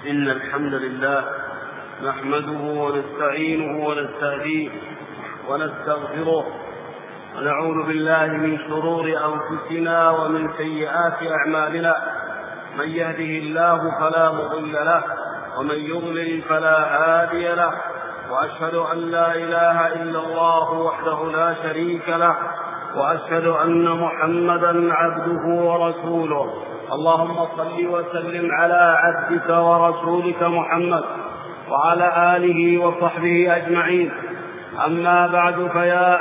إن الحمد لله نحمده ونستعينه ونستهديه ونستغفره ونعوذ بالله من شرور أنفسنا ومن سيئات أعمالنا. من يهده الله فلا مضل له ومن يضلل فلا هادي له، وأشهد أن لا إله إلا الله وحده لا شريك له، وأشهد أن محمدا عبده ورسوله. اللهم صل وسلم على عبدك ورسولك محمد وعلى آله وصحبه أجمعين. أما بعد، فيا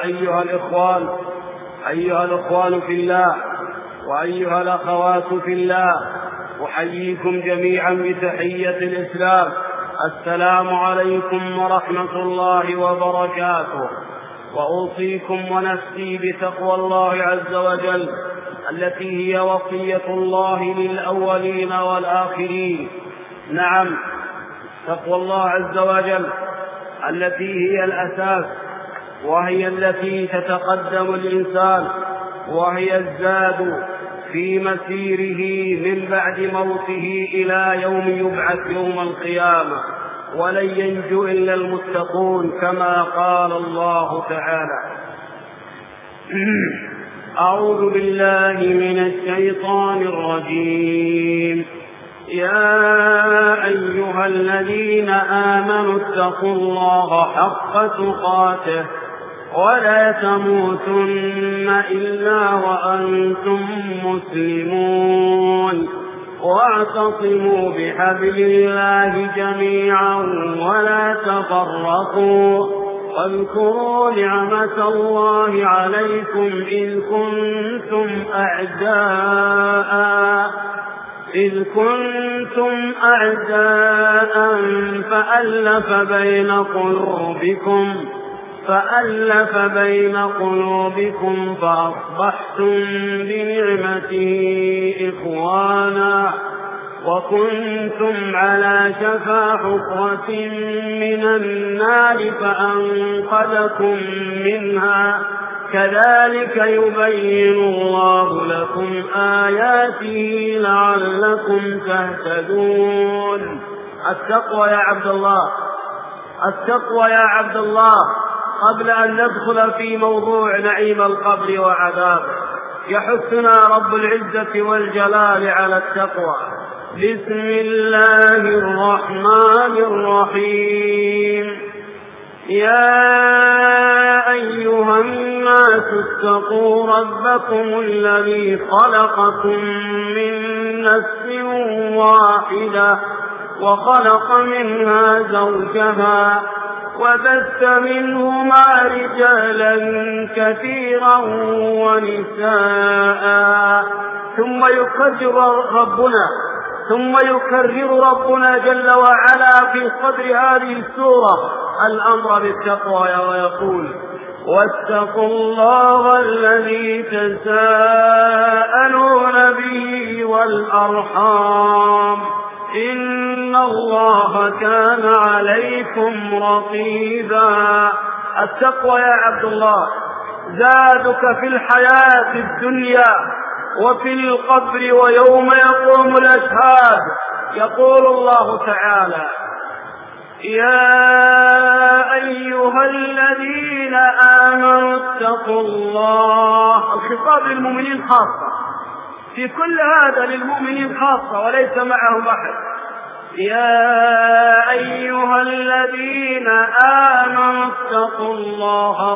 أيها الإخوان في الله وأيها الأخوات في الله، أحييكم جميعا بتحية الإسلام. السلام عليكم ورحمة الله وبركاته. وأوصيكم ونفسي بتقوى الله عز وجل، التي هي وصية الله للأولين والآخرين. نعم، تقوى الله عز وجل التي هي الأساس، وهي التي تتقدم الإنسان، وهي الزاد في مسيره من بعد موته إلى يوم يبعث يوم القيامة، ولن ينجو إلا المتقون، كما قال الله تعالى: أعوذ بالله من الشيطان الرجيم. يا أيها الذين آمنوا اتقوا الله حق تقاته ولا تموتن إلا وأنتم مسلمون، واعتصموا بحبل الله جميعا ولا تفرقوا، واذكروا نعمة الله عليكم إذ كنتم أعداء فألف بين قلوبكم فأصبحتم بنعمته إخوانا، وكنتم على شفا حفرة من النار فأنقذكم منها. كذلك يبين الله لكم آياته لعلكم تهتدون. التقوى يا عبد الله، قبل أن ندخل في موضوع نعيم القبر وعذابه، يحثنا رب العزة والجلال على التقوى. بسم الله الرحمن الرحيم. يا أيها الناس اتقوا ربكم الذي خلقكم من نفس واحدة وخلق منها زوجها وبث منهما رجالا كثيرا ونساء، ثم يكرر ربنا جل وعلا في صدر هذه السورة الأمر بالتقوى ويقول: واتقوا الله الذي تساءلون به والأرحام إن الله كان عليكم رقيبا. التقوى يا عبد الله زادك في الحياة الدنيا وفي القبر ويوم يقوم الأشهاد. يقول الله تعالى: يا أيها الذين آمنوا اتقوا الله. الخطاب للمؤمنين خاصة، في كل هذا للمؤمنين خاصة وليس معهم أحد. يا أيها الذين آمنوا اتقوا الله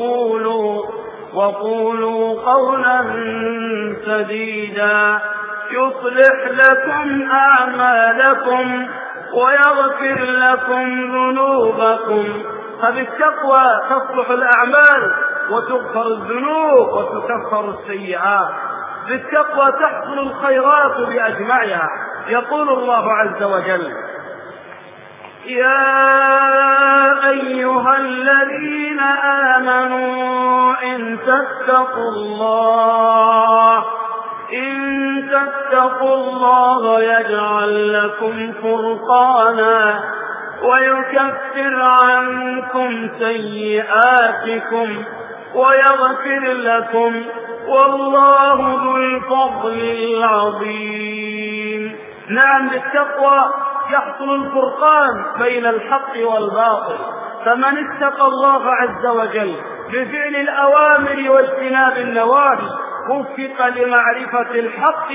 وقولوا قولا سديدا يصلح لكم أعمالكم ويغفر لكم ذنوبكم. فبالتقوى تصلح الأعمال وتغفر الذنوب وتكفر السيئات، بالتقوى تحصل الخيرات بأجمعها. يقول الله عز وجل: يا أيها الذين آمنوا إن تتقوا الله يجعل لكم فرقانا ويكفر عنكم سيئاتكم ويغفر لكم، والله ذو الفضل العظيم. نعم، بالتقوى يحصل الفرقان بين الحق والباطل. فمن اتقى الله عز وجل بفعل الأوامر واجتناب النواهي وفق لمعرفة الحق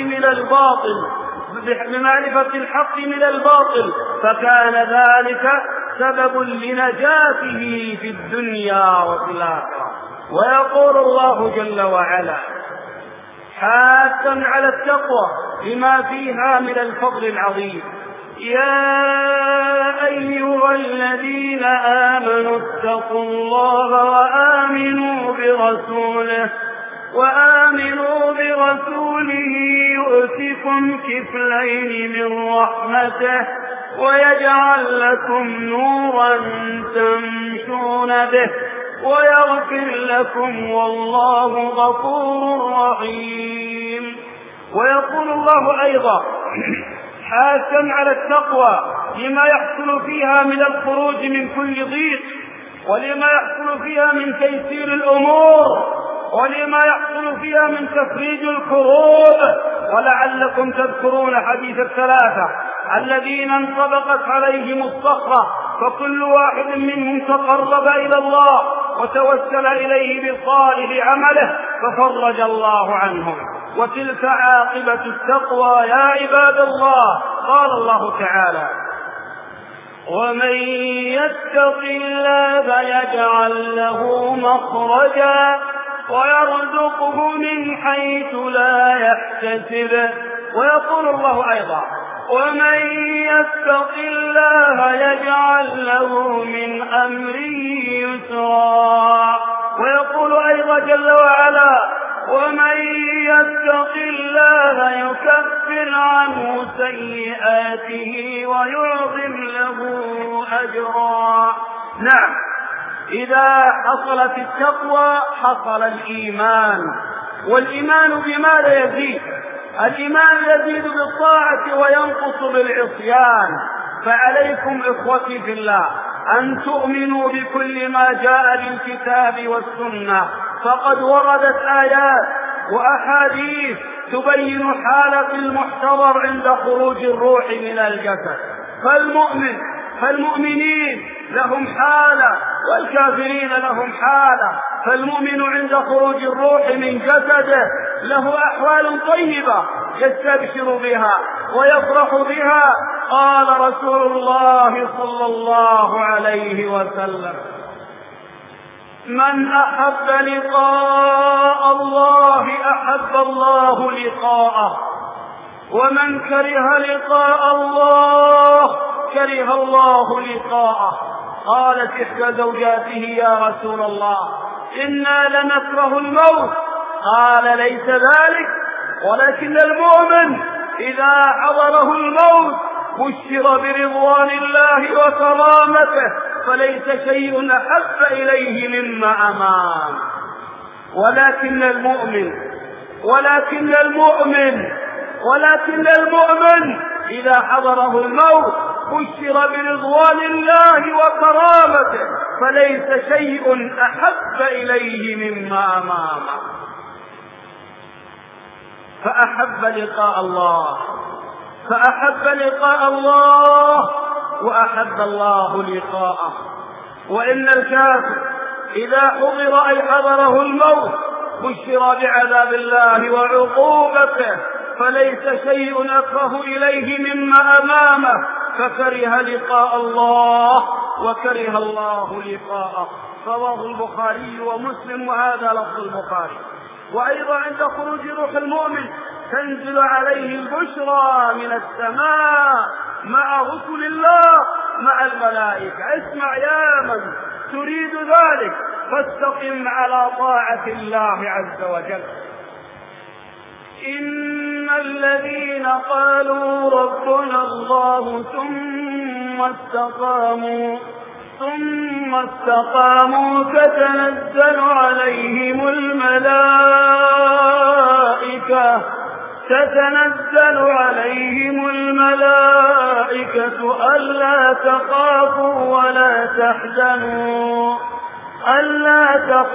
من الباطل فكان ذلك سبب لنجاته في الدنيا وفي الآخرة. ويقول الله جل وعلا حاثا على التقوى لما فيها من الفضل العظيم: يا أيها الذين آمنوا اتقوا الله وآمنوا برسوله يؤتكم كفلين من رحمته ويجعل لكم نورا تمشون به ويغفر لكم والله غفور رحيم. ويقول الله أيضا حاثا على التقوى لما يحصل فيها من الخروج من كل ضيق، ولما يحصل فيها من تيسير الأمور، ولما يحصل فيها من تفريج الكروب. ولعلكم تذكرون حديث الثلاثة الذين انطبقت عليهم الصخرة فكل واحد منهم تقرب إلى الله وتوسل إليه بصالح عمله ففرج الله عنهم، وتلك عاقبة التقوى يا عباد الله. قال الله تعالى: ومن يتق الله يجعل له مخرجا ويرزقه من حيث لا يحتسب. ويقول الله أيضا: ومن يتق الله يجعل له من أمره يسرا. ويقول أيضا جل وعلا: ومن يتق الله يكفر عنه سيئاته ويعظم له أجرا. نعم، إذا حصلت التقوى حصل الإيمان. والإيمان بماذا يزيد؟ الإيمان يزيد بالطاعة وينقص بالعصيان. فعليكم إخوتي في الله أن تؤمنوا بكل ما جاء بالكتاب والسنة، فقد وردت آيات وأحاديث تبين حالة المحتضر عند خروج الروح من الجسد. فالمؤمنين لهم حالة والكافرين لهم حالة. فالمؤمن عند خروج الروح من جسده له أحوال طيبة يستبشر بها ويفرح بها. قال رسول الله صلى الله عليه وسلم: من أحب لقاء الله أحب الله لقاءه، ومن كره لقاء الله كره الله لقاءه. قالت إحدى زوجاته: يا رسول الله إنا لنكره الموت. قال: ليس ذلك، ولكن المؤمن إذا حضره الموت بشر برضوان الله وكرامته فليس شيء أحب إليه مما أمام. ولكن المؤمن إذا حضره الموت بشر برضوان الله وكرامته فليس شيء أحب إليه مما أمامه. فأحب لقاء الله وأحب الله لقاءه. وإن الكافر إذا حضر أي حضره الموت بشر بعذاب الله وعقوبته فليس شيء أكره إليه مما أمامه، فكره لقاء الله وكره الله لقاءه. رواه البخاري ومسلم، وهذا لفظ البخاري. وأيضا عند خروج روح المؤمن تنزل عليه البشرى من السماء مع رسل الله مع الملائكة. اسمع يا من تريد ذلك فاستقم على طاعة الله عز وجل. إن الذين قالوا ربنا الله ثم استقاموا تتنزل عليهم الملائكة ألا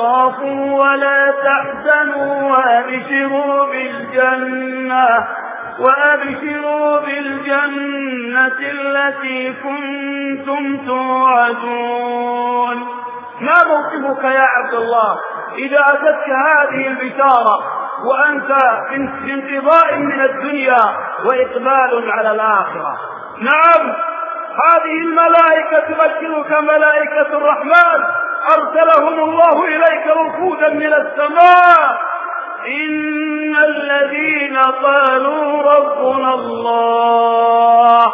تخافوا ولا تحزنوا وابشروا بالجنة وأبشروا بالجنة التي كنتم توعدون. ما موقفك يا عبد الله إذا أتتك هذه البشارة وأنت في انقضاء من الدنيا وإقبال على الآخرة؟ نعم، هذه الملائكة تبشرك ملائكة الرحمن أرسلهم الله إليك وفودا من السماء. إن الذين قالوا ربنا الله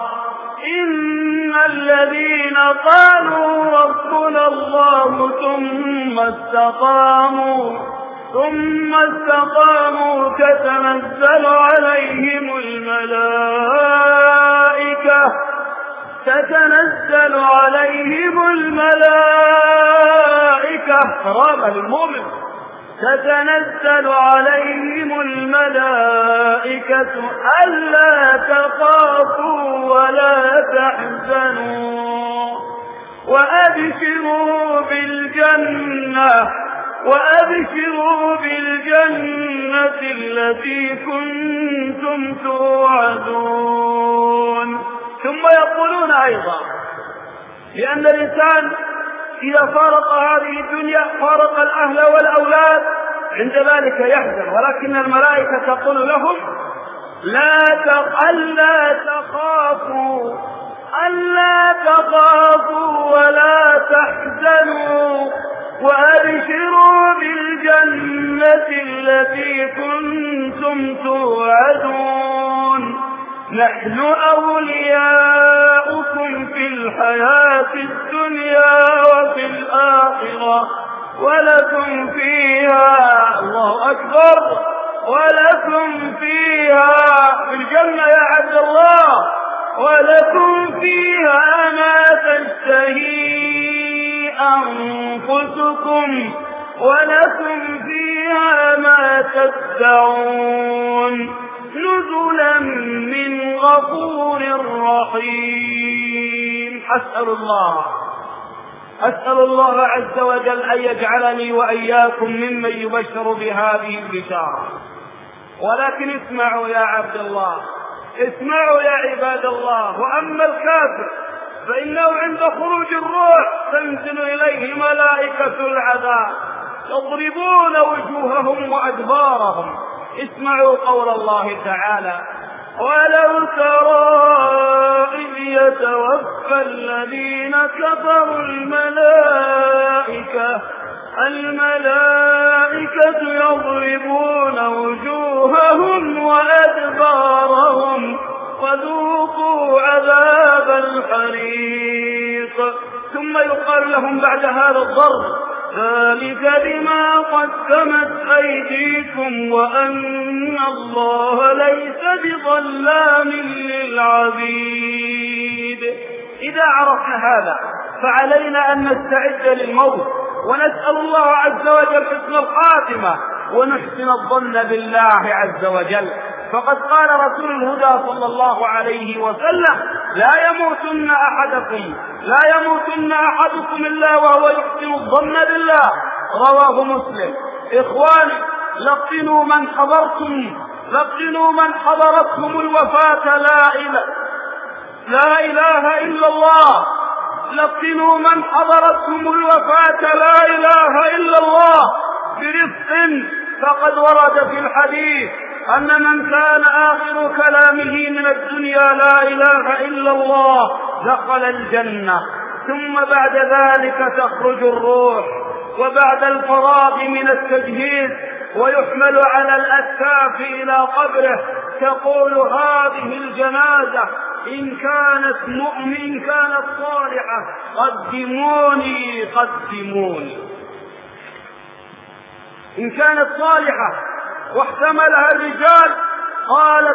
ثم استقاموا تتنزل عليهم الملائكة كرامة للمؤمن، تتنزل عليهم الملائكة ألا تخافوا ولا تحزنوا وأبشروا بالجنة التي كنتم توعدون. ثم يقولون أيضا لأن الإنسان إذا فارق هذه الدنيا فارق الأهل والأولاد عند ذلك يحزن، ولكن الملائكة تقول لهم ألا تخافوا ولا تحزنوا وأبشروا بالجنة التي كنتم توعدون. نحن أولياؤكم في الحياة الدنيا وفي الآخرة ولكم فيها، الله أكبر، ولكم فيها في الجنة يا عبد الله، ولكم فيها ما تشتهي أنفسكم ولكم فيها ما تدعون نزلا من غفور رحيم. أسأل الله عز وجل أن يجعلني وإياكم ممن يبشر بهذه البشارة. ولكن اسمعوا يا عبد الله، اسمعوا يا عباد الله. وأما الكافر فإنه عند خروج الروح تنزل إليه ملائكة العذاب يضربون وجوههم وأدبارهم. اسمعوا قول الله تعالى: ولو ترى إذ يتوفى الذين كفروا الملائكة يضربون وجوههم وأدبارهم وذوقوا عذاب الحريق. ثم يقال لهم بعد هذا الضرب: ذلك بما قدمت أيديكم وأن الله ليس بظلام للعبيد. إذا عرفنا هذا فعلينا أن نستعد للموت ونسأل الله عز وجل حسن الخاتمة ونحسن الظن بالله عز وجل. فقد قال رسول الهدى صلى الله عليه وسلم: لا يموتن أحدكم إلا وهو يحسن الظن بالله. رواه مسلم. إخواني، لقنوا من حضرتهم الوفاة لا إله إلا الله. لقنوا من حضرتهم الوفاة لا إله إلا الله برفق، فقد ورد في الحديث أن من كان آخر كلامه من الدنيا لا إله إلا الله دخل الجنة. ثم بعد ذلك تخرج الروح، وبعد الفراغ من التجهيز ويحمل على الأكتاف إلى قبره تقول هذه الجنازة: إن كانت صالحة قدموني. إن كانت صالحة واحتملها الرجال قالت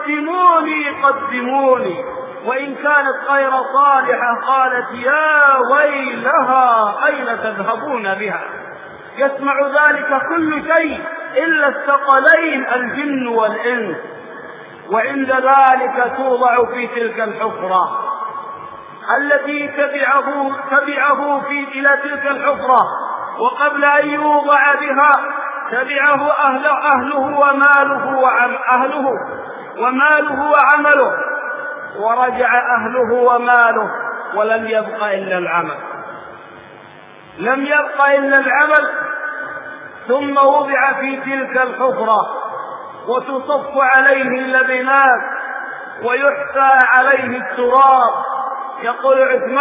قدموني، وإن كانت غير صالحة قالت يا ويلها أين تذهبون بها. يسمع ذلك كل شيء إلا الثقلين الجن والإنس، وعند ذلك توضع في تلك الحفرة التي تبعه إلى تلك الحفرة، وقبل أن يوضع بها تبعه أهله وماله وماله وعمله، ورجع أهله وماله ولم يبق إلا العمل، لم يبق إلا العمل. ثم وضع في تلك الحفرة وتصف عليه اللبنات ويحثى عليه التراب. يقول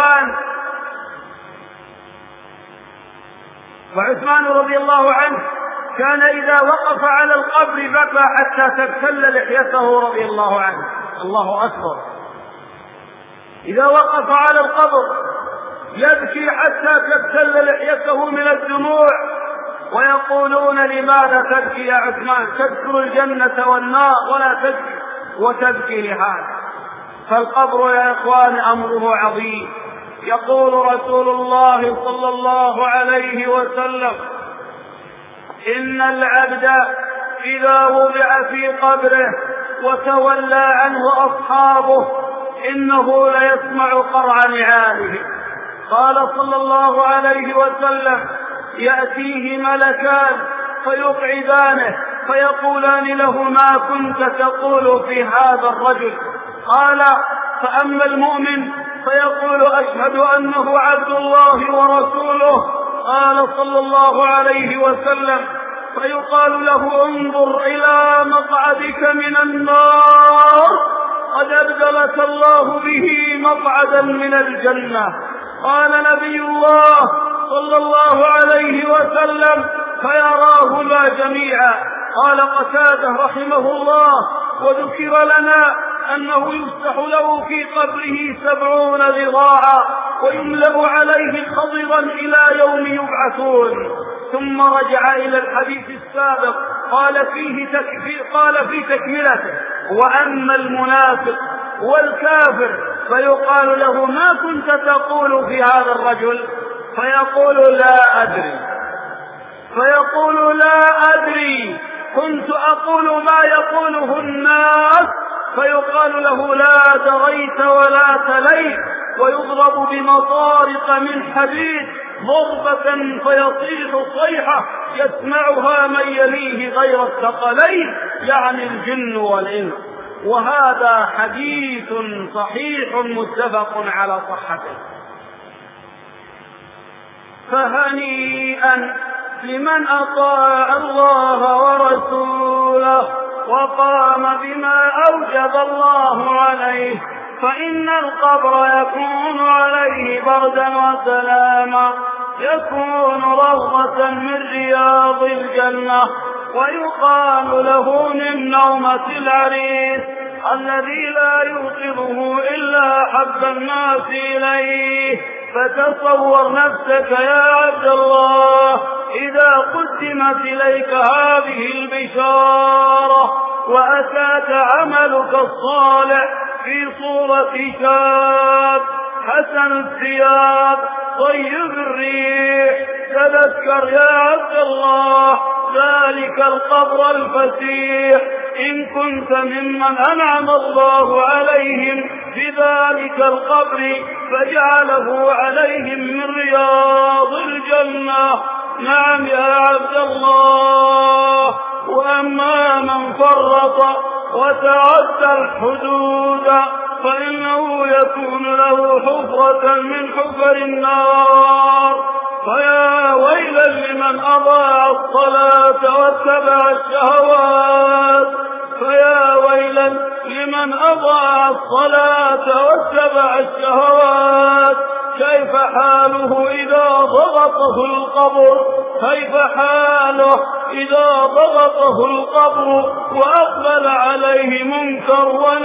وعثمان رضي الله عنه كان إذا وقف على القبر بكى حتى تبتل لحيته رضي الله عنه. الله أكبر! إذا وقف على القبر يبكي حتى تبتل لحيته من الدموع، ويقولون لماذا تبكي يا عثمان؟ تذكر الجنة والنار ولا تبكي، وتبكي لهذا. فالقبر يا إخوان أمره عظيم. يقول رسول الله صلى الله عليه وسلم: إن العبد إذا وضع في قبره وتولى عنه أصحابه إنه ليسمع قرع نعاله. قال صلى الله عليه وسلم: يأتيه ملكان فيقعدانه فيقولان له: ما كنت تقول في هذا الرجل؟ قال: فأما المؤمن فيقول: أشهد أنه عبد الله ورسوله. قال صلى الله عليه وسلم: فيقال له: انظر إلى مقعدك من النار، قد أبدلك الله به مقعدا من الجنة. قال نبي الله صلى الله عليه وسلم: فيراه لا جميعا. قال قتادة رحمه الله: وذكر لنا أنه يفتح له في قبره 70 ذراعا ويملأ عليه خضرا إلى يوم يبعثون. ثم رجع إلى الحديث السابق قال في تكملته: وأما المنافق والكافر فيقال له: ما كنت تقول في هذا الرجل؟ فيقول: لا أدري، كنت أقول ما يقوله الناس. فيقال له: لا دريت ولا تليت. ويضرب بمطارق من حديد ضربة فيصيح صيحة يسمعها من يليه غير الثقلين، يعني الجن والإنس. وهذا حديث صحيح متفق على صحته. فهنيئا لمن أطاع الله ورسوله وقام بما أوجب الله عليه، فإن القبر يكون عليه بردا وسلاما، يكون روضة من رياض الجنة، ويقال له من نومة العريس الذي لا يوقظه إلا حب الناس إليه. فتصور نفسك يا عبد الله إذا قدمت إليك هذه البشارة وأتاك عملك الصالح في صورة شاب حسن الثياب طيب الريح. تذكر يا عبد الله ذلك القبر الفسيح إن كنت ممن أنعم الله عليهم بذلك القبر فجعله عليهم من رياض الجنة. نعم يا عبد الله. وأما من فرط وتعدى الحدود فإنه يكون له حفرة من حفر النار. فيا ويلا لمن أضاع الصلاة واتبع الشهوات، فيا ويلا لمن أضاع الصلاة واتبع الشهوات. كيف حاله إذا ضغطه القبر؟ كيف حاله إذا ضغطه القبر وأقبل عليه منكر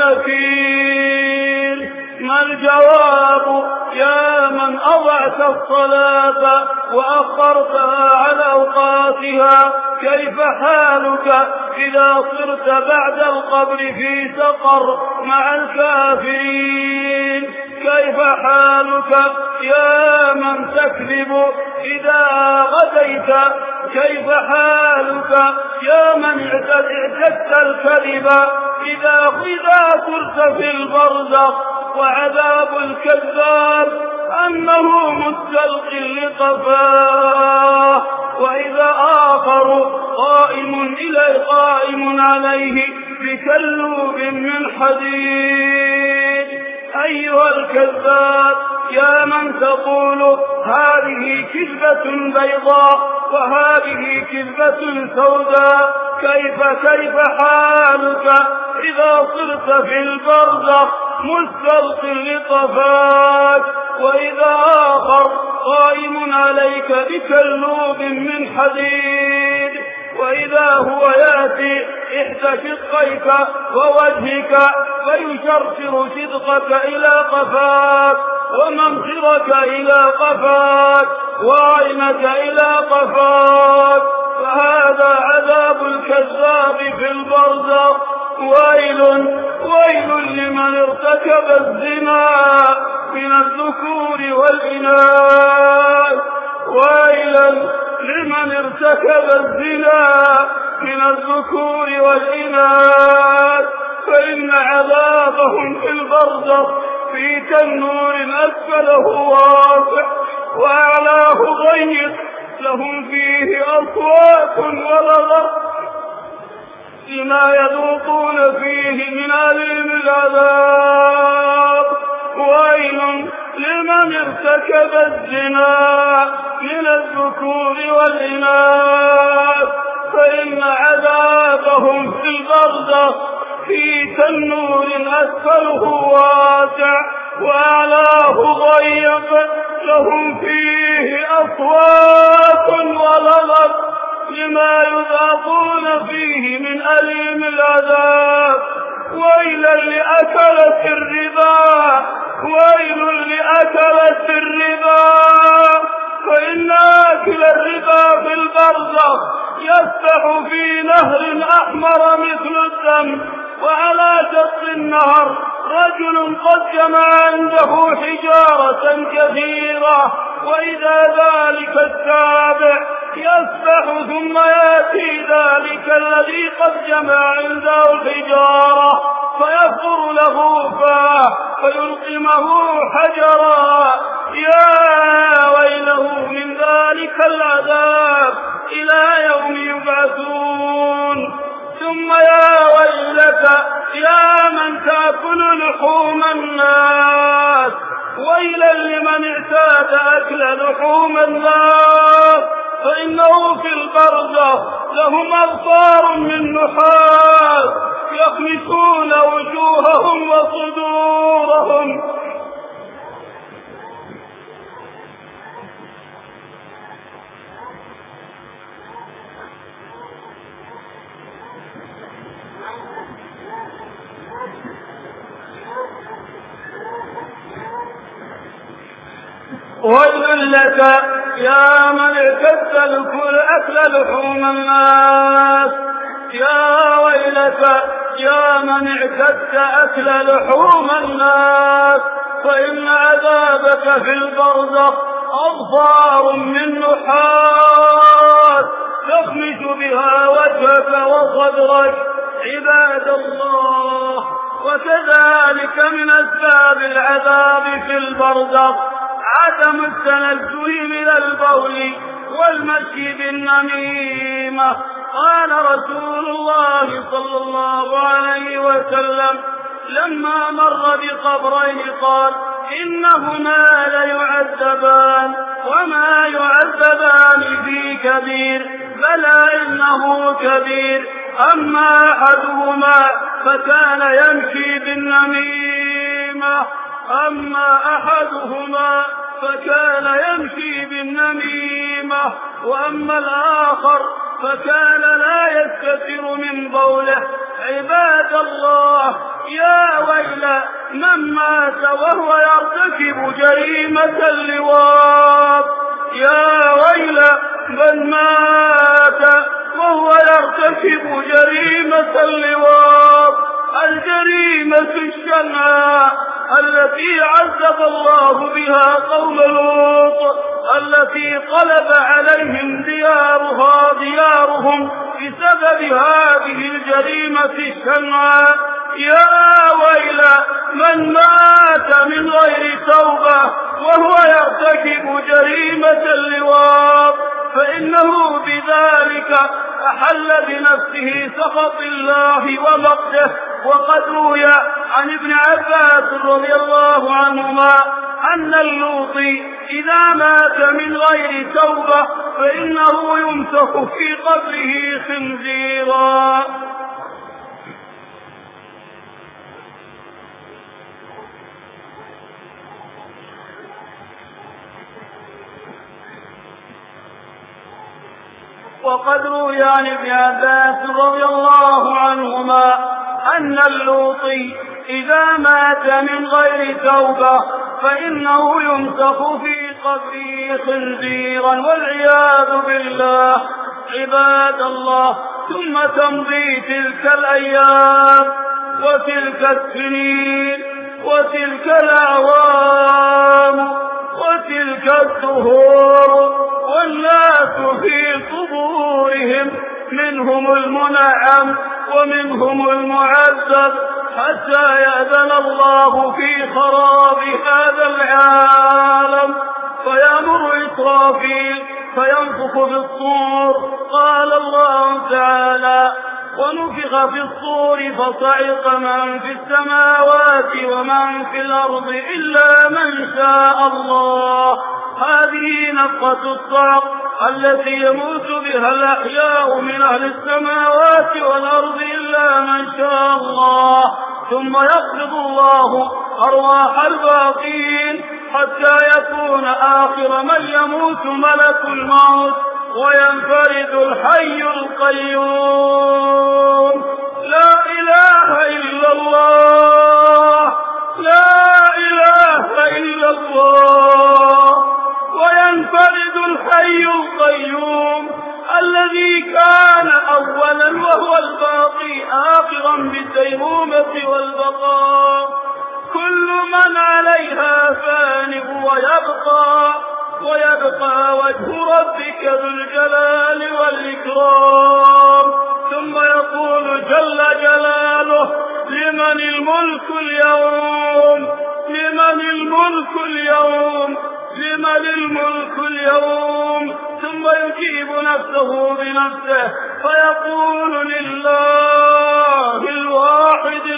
ونكير؟ ما الجواب يا من أضعت الصلاة وأخرتها عن أوقاتها؟ كيف حالك إذا صرت بعد القبر في سقر مع الكافرين؟ كيف حالك يا من تكذب إذا غديت؟ كيف حالك يا من اعتدت الكذب إذا صرت في البرزخ؟ وعذاب الكذاب أنه مستلق لقفاه، وإذا آخر قائم عليه بكلوب من حديد. أيها الكذاب يا من تقول هذه كذبة بيضاء وهذه كذبة سوداء، كيف حالك إذا صرت في البرزخ مستلق لطفاك، وإذا آخر قائم عليك بكلوب من حديد، وإذا هو يأتي إحدى شقيك ووجهك فيشرشر صدقك إلى قفاك ومنخرك إلى قفاك وعينك إلى قفاك، فهذا عذاب الكذاب في البرزخ. ويل لمن ارتكب الزنا من الذكور والإناث، ويلا لمن ارتكب الزنا من الذكور والإناث، فإن عذابهم في البرزخ في تنور أسفله واسع وأعلاه ضيق، لهم فيه أصوات ولغط لما يذوقون فيه من أليم العذاب. ويل لمن ارتكب الزنا من الذكور والإناث، فإن عذابهم في البرزخ في تنور أسفله واسع وأعلاه ضيق، لهم فيه أصوات ولغط لما يذاقون فيه من أليم العذاب. ويلا لأكلة الربا، ويل لأكلة الربا، فإن آكل الربا في البرزخ يسبح في نهر أحمر مثل الدم، وعلى شط النهر رجل قد جمع عنده حجارة كثيرة، وإذا ذلك التابع يسبح ثم يأتي ذلك الذي قد جمع عنده الحجارة فيفطر له فاه فيلقمه حجرا. يا ويله من ذلك العذاب إلى يوم يبعثون. ثم يا ويلك يا من تأكل لحوم الناس، ويلا لمن اعتاد أكل لحوم الناس، فإنه في البرزخ لهم أبصار من نحاس يخمسون وجوههم وصدورهم. ويل لك يا من اعتدت أكل لحوم الناس، يا ويلك يا من اعتدت أكل لحوم الناس، فإن عذابك في البرزخ أظفار من نحاس تخمش بها وجهك وصدرك. عباد الله، وكذلك من أسباب العذاب في البرزخ عدم التنزه من البول والمشي بالنميمة. قال رسول الله صلى الله عليه وسلم لما مر بقبرين قال إنهما ليعذبان وما يعذبان في كبير، بلى إنه كبير، أما أحدهما فكان يمشي بالنميمة وأما الآخر فكان لا يستتر من بوله. عباد الله، يا ويل من مات وهو يرتكب جريمة اللواط، يا ويل من مات وهو يرتكب جريمة اللواط، الجريمة الشنعاء التي عذب الله بها قوم لوط، التي قلب عليهم ديارهم بسبب هذه الجريمة الشنعاء. يا ويل من مات من غير توبة وهو يرتكب جريمة اللواط، فإنه بذلك أحل بنفسه سخط الله ومقته. وقد روي عن ابن عباس رضي الله عنهما أن اللوطي إذا مات من غير توبة فإنه يمسخ في قبره خنزيرا. وقد روي عن ابن عباس رضي الله عنهما أن اللوطي إذا مات من غير توبة فإنه يمسخ في قبره خنزيرا والعياذ بالله. عباد الله، ثم تمضي تلك الأيام وتلك السنين وتلك الأعوام وتلك الدهور والناس في قبورهم منهم المنعم ومنهم المعذب حتى يأذن الله في خراب هذا العالم فيأمر إسرافيل فينفخ بالصور. قال الله تعالى: ونفخ في الصور فصعق من في السماوات ومن في الأرض إلا من شاء الله. هذه نفخة الصعق التي يموت بها الأحياء من أهل السماوات والأرض إلا من شاء الله، ثم يقبض الله أرواح الباقين حتى يكون آخر من يموت ملك الموت وينفرد الحي القيوم. لا إله إلا الله، لا إله إلا الله. وينفرد الحي القيوم الذي كان أولا وهو الباقي آخرا بالديمومة والبقاء. كل من عليها فان ويبقى وجه ربك ذو الجلال والإكرام. ثم يقول جل جلاله: لمن الملك اليوم، لمن الملك اليوم، لمن الملك اليوم. ثم يجيب نفسه بنفسه فيقول: لله الواحد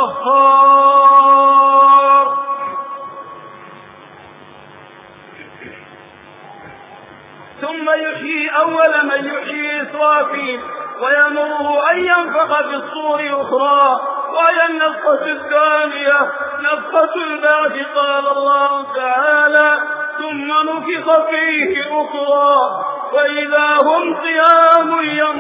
القهار. ثم يحيي أول من يحيي إسرافيل ويأمره أن ينفخ في الصور أخرى، وهي النفخة الثانية نفخة البعث. قال الله تعالى: ثم نفخ فيه أخرى فإذا هم قيام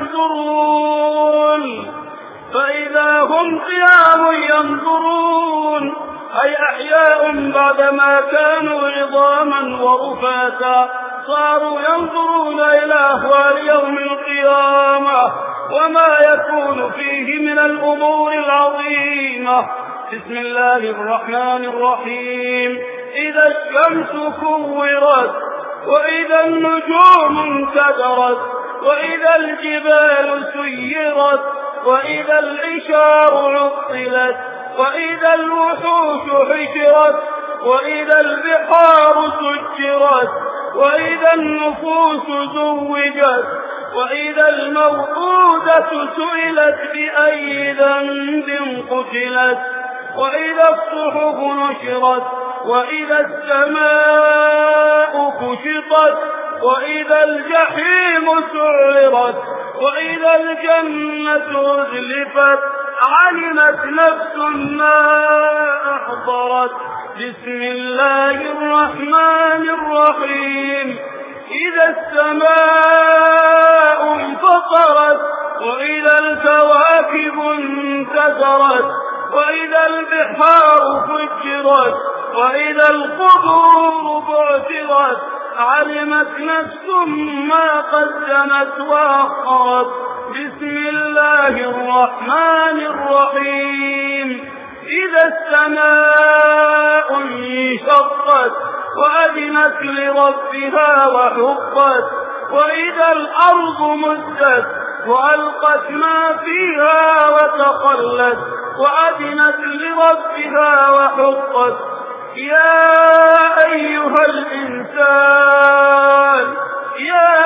ينظرون، فإذا هم قيام ينظرون، أي أحياء بعدما كانوا عظاما ورفاتا صاروا ينظرون إلى أهوال يوم القيامة وما يكون فيه من الأمور العظيمة. بسم الله الرحمن الرحيم. إذا الشمس كورت وإذا النجوم انكدرت وإذا الجبال سيرت وإذا العشار عطلت وإذا الوحوش حشرت وإذا البحار سجرت وإذا النفوس زوجت وإذا الموءودة سئلت بأي ذنب قتلت وإذا الصحف نشرت وإذا السماء كشطت وإذا الجحيم سعرت وإذا الجنة أزلفت علمت نفس ما أحضرت. بسم الله الرحمن الرحيم. إذا السماء انفطرت وإذا الكواكب انتثرت وإذا البحار فجرت وإذا القبور بعثرت علمت نفس ما قدمت وأخرت. بسم الله الرحمن الرحيم. إذا السماء انشقت وأذنت لربها وحقت وإذا الأرض مدت وألقت ما فيها وتخلت وأذنت لربها وحقت. يا أيها الإنسان، يا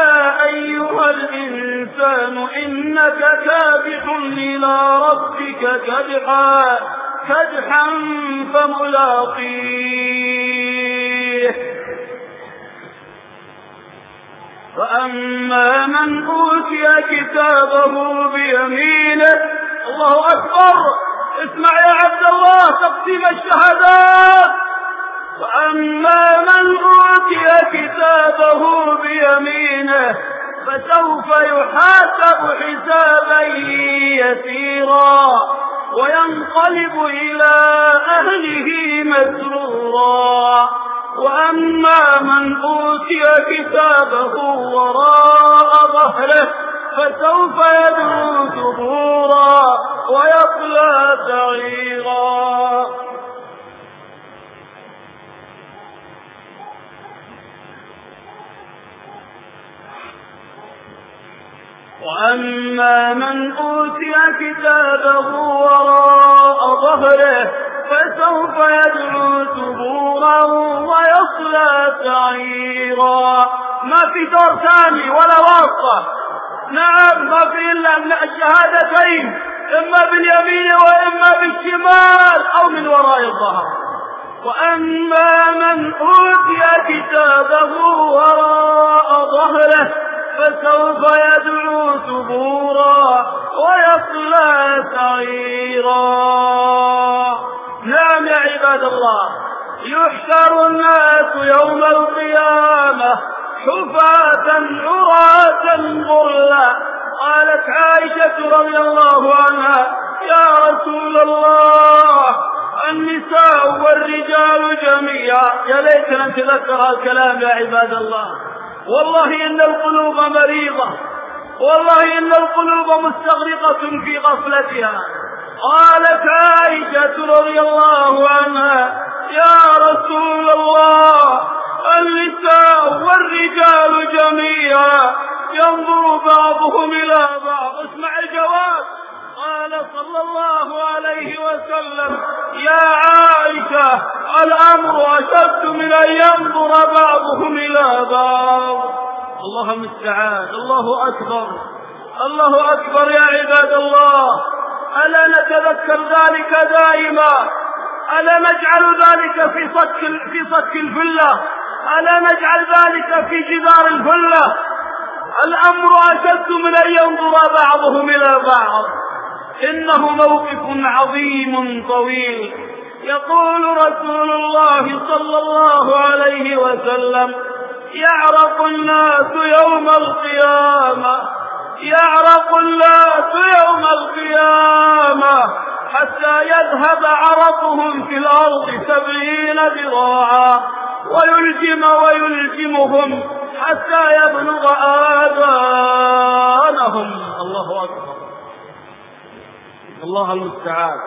أيها الإنسان إنك كادح إلى ربك كدحا فملاقيه فأما من أوتي كتابه بيمينه. الله أكبر. اسمع يا عبد الله تقسيم الشهادات. فأما من أوتي كتابه بيمينه فسوف يحاسب حسابا يسيرا وينقلب إلى أهله مسرورا. وأما من أوتي كتابه وراء ظهره فسوف يدعو ثبورا ويصلى سعيرا. وأما من أوتي كتابه وراء ظهره فسوف يدعو ثبورا ويصلى سعيرا. ما في دور ثاني ولا واسطة. نعم ما في إلا من الشهادتين، إما باليمين وإما بالشمال أو من وراء الظهر. وأما من أوتي كتابه وراء ظهره فسوف يدعو ثبورا ويصلى سعيرا. نعم يا عباد الله، يحشر الناس يوم القيامة حفاة عراة غرلا. قالت عائشة رضي الله عنها: يا رسول الله النساء والرجال جميعا. يا ليتنا نتذكر الكلام يا عباد الله. والله إن القلوب مريضة، والله إن القلوب مستغرقة في غفلتها. قالت عائشة رضي الله عنها: يا رسول الله النساء والرجال جميعا ينظر بعضهم إلى بعض. اسمع الجواب. قال صلى الله عليه وسلم: يا عائشة الأمر أشد من أن ينظر بعضهم إلى بعض. الله المستعان. الله أكبر، الله أكبر يا عباد الله. ألا نتذكر ذلك دائما؟ ألا نجعل ذلك في صك الفلة؟ ألا نجعل ذلك في جدار الفلة؟ الأمر أشد من أن ينظر بعضهم إلى بعض. إنه موقف عظيم طويل. يقول رسول الله صلى الله عليه وسلم: يعرق الناس يوم القيامة، يعرق الناس يوم القيامة حتى يذهب عرقهم في الأرض 70 ذراعا ويلجمهم حتى يبلغ آذانهم. الله أكبر، الله المستعان.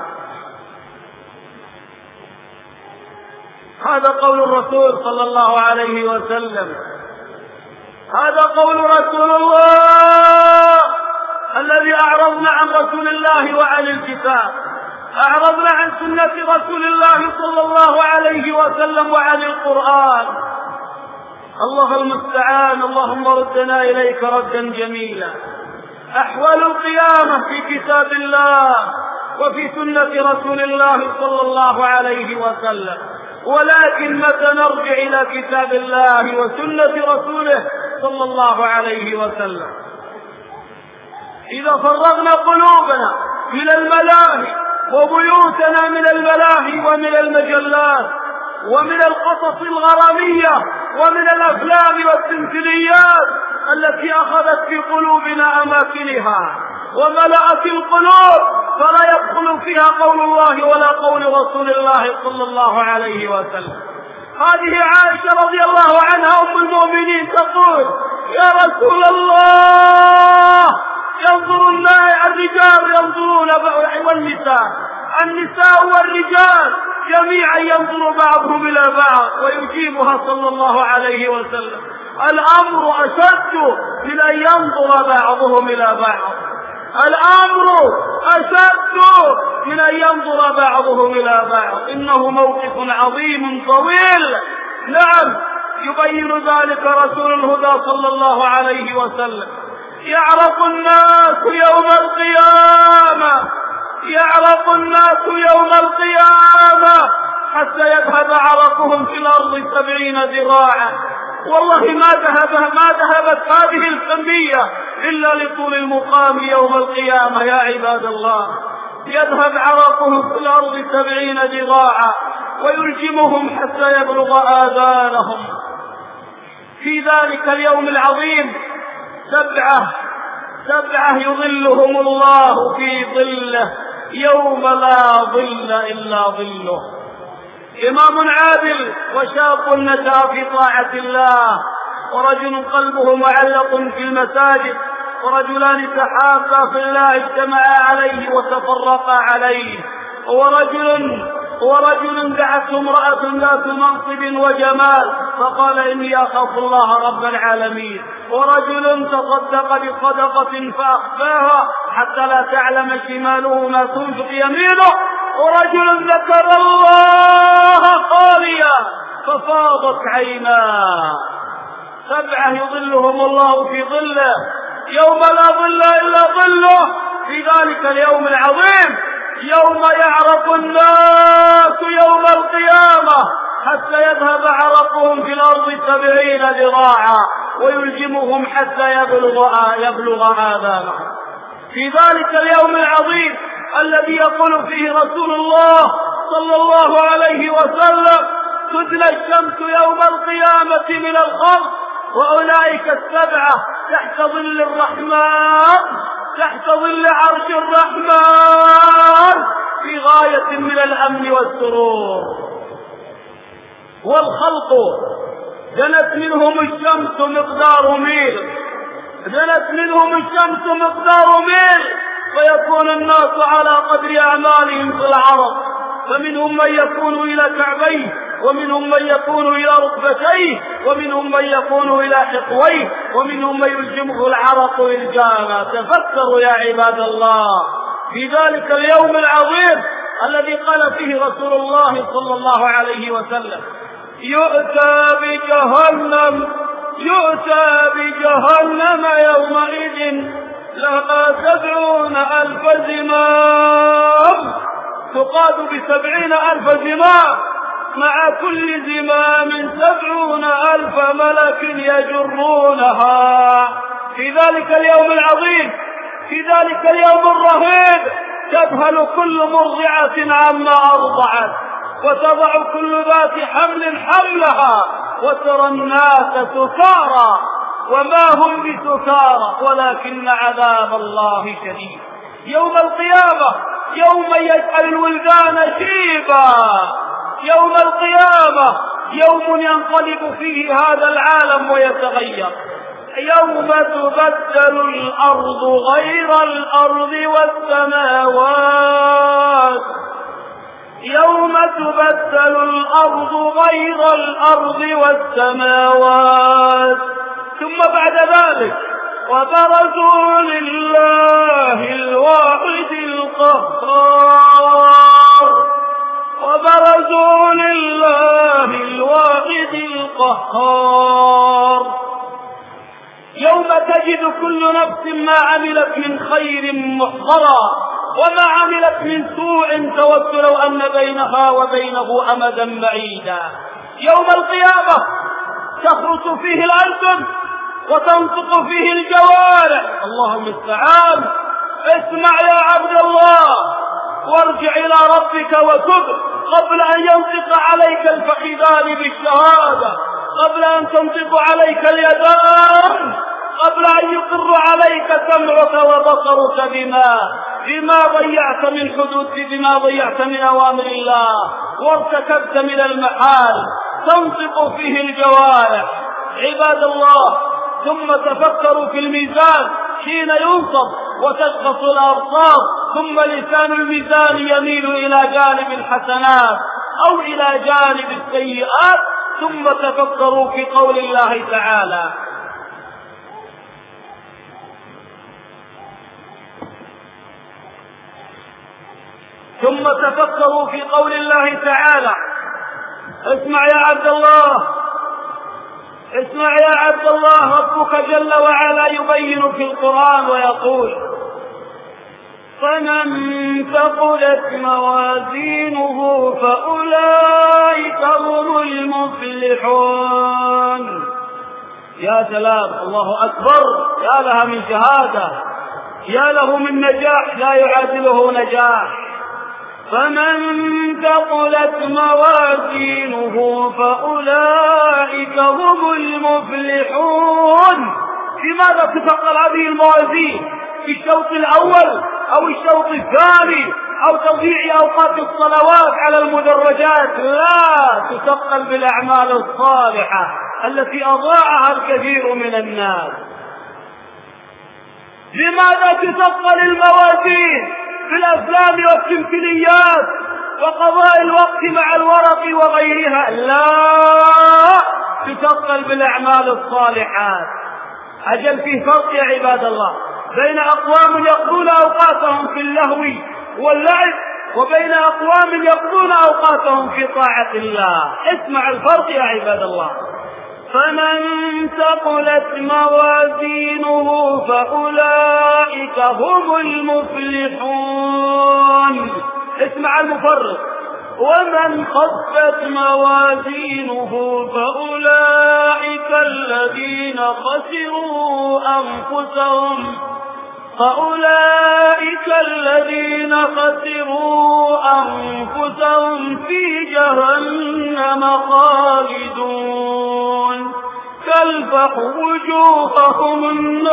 هذا قول الرسول صلى الله عليه وسلم، هذا قول رسول الله الذي أعرضنا عن رسول الله وعن الكتاب، أعرضنا عن سنة رسول الله صلى الله عليه وسلم وعن القرآن. الله المستعان. اللهم ردنا إليك ردا جميلا. أحوال القيامة في كتاب الله وفي سنة رسول الله صلى الله عليه وسلم. ولكن متى نرجع إلى كتاب الله وسنة رسوله صلى الله عليه وسلم؟ إذا فرغنا قلوبنا من الملاهي وبيوتنا من الملاهي ومن المجلات ومن القصص الغرامية ومن الأفلام والتمثيليات التي أخذت في قلوبنا أماكنها وملأت القلوب، فلا يدخل فيها قول الله ولا قول رسول الله صلى الله عليه وسلم. هذه عائشة رضي الله عنها أم المؤمنين تقول: يا رسول الله ينظر الرجال ينظرون والنساء، النساء والرجال جميعا ينظر بعضهم إلى بعض. ويجيبها صلى الله عليه وسلم: الأمر أشد من أن ينظر بعضهم إلى بعض، الأمر أشد من أن ينظر بعضهم إلى بعض. إنه موقف عظيم طويل. نعم، يبين ذلك رسول الهدى صلى الله عليه وسلم. يعرق الناس يوم القيامة، يعرق الناس يوم القيامة حتى يذهب عرقهم في الأرض 70 ذراعا. والله ما ذهبت هذه الكمية إلا لطول المقام يوم القيامة يا عباد الله. يذهب عرقهم في الأرض 70 ذراعا ويلجمهم حتى يبلغ آذانهم. في ذلك اليوم العظيم سبعة يظلهم الله في ظله يوم لا ظل إلا ظله: إمام عادل، وشاب نشأ في طاعة الله، ورجل قلبه معلق في المساجد، ورجلان تحابا في الله اجتمعا عليه وتفرقا عليه، ورجل دعته امرأة ذات منصب وجمال فقال إني أخاف الله رب العالمين، ورجل تصدق بصدقة فأخفاها حتى لا تعلم شماله ما تنفق يمينه، ورجل ذكر الله خاليا ففاضت عيناه. 7 يظلهم الله في ظله يوم لا ظل إلا ظله في ذلك اليوم العظيم، يوم يعرق الناس يوم القيامة حتى يذهب عرقهم في الأرض 70 ذراعا ويلجمهم حتى يبلغ آذانهم. في ذلك اليوم العظيم الذي يقول فيه رسول الله صلى الله عليه وسلم: تدنى الشمس يوم القيامة من الخلق، وأولئك 7 تحت ظل الرحمن، تحت ظل عرش الرحمن، في غاية من الأمن والسرور. والخلق دنت منهم الشمس مقدار ميل، فيكون الناس على قدر أعمالهم في العرض، فمنهم من يكون إلى كعبيه، ومنهم من يكون إلى ركبتيه، ومنهم من يكون إلى حقويه، ومنهم من يلجمه العرق إلجاما. تفكروا يا عباد الله في ذلك اليوم العظيم الذي قال فيه رسول الله صلى الله عليه وسلم: يؤتى بجهنم يومئذ لها 70,000 زمام، تقاد ب70,000 زمام، مع كل زمام 70,000 ملك يجرونها. في ذلك اليوم العظيم، في ذلك اليوم الرهيب، تذهل كل مرضعة عما أرضعت، وتضع كل ذات حمل حملها، وترى الناس سكارى وما هم بسكارى ولكن عذاب الله شديد. يوم القيامة يوم يجعل الولدان شيبا، يوم القيامة يوم ينقلب فيه هذا العالم ويتغير، يوم تبدل الأرض غير الأرض والسماوات، يوم تبدل الأرض غير الأرض والسماوات. ثم بعد ذلك: وبرزوا لله الواحد القهار، وبرزوا لله الواحد القهار. يوم تجد كل نفس ما عملت من خير محضرا، وما عملت من سوء تود لو أن بينها وبينه أمدا بعيدا. يوم القيامة تخرس فيه الألسن وتنطق فيه الجوارح. اللهم المستعان. اسمع يا عبد الله وارجع إلى ربك وتب قبل أن ينطق عليك الفخذان بالشهادة، قبل أن تنطق عليك اليدان، قبل أن يقر عليك سمعك وبصرك بما ضيعت من حدود، بما ضيعت من أوامر الله وارتكبت من المحال، تنطق فيه الجوارح. عباد الله، ثم تفكروا في الميزان حين ينصب وتشخص الأرصاد، ثم لسان الميزان يميل إلى جانب الحسنات أو إلى جانب السيئات. ثم تفكروا في قول الله تعالى: ثم تفكروا في قول الله تعالى. اسمع يا عبد الله اسمع يا عبد الله، ربك جل وعلا يبين في القرآن ويقول: فمن ثقلت موازينه فأولئك هم المفلحون. يا سلام، الله أكبر، يا لها من شهادة، يا له من نجاح لا يعادله نجاح. فمن ثقلت موازينه فأولئك هم المفلحون. لماذا تثقل هذه الموازين؟ في الشوط الأول أو الشوط الثاني أو تضييع أوقات الصلوات على المدرجات؟ لا، تثقل بالأعمال الصالحة التي أضاعها الكثير من الناس. لماذا تثقل الموازين في الأفلام والتمثيليات وقضاء الوقت مع الورق وغيرها؟ لا، تثقل بالأعمال الصالحات. أجل فيه فرق يا عباد الله بين أقوام يقضون أوقاتهم في اللهو واللعب وبين أقوام يقضون أوقاتهم في طاعة الله. اسمع الفرق يا عباد الله. فمن ثقلت موازينه فأولئك هم المفلحون. اسمع المفرق. ومن خفت موازينه فأولئك الذين خسروا أنفسهم في جهنم خالدون تلفح وجوههم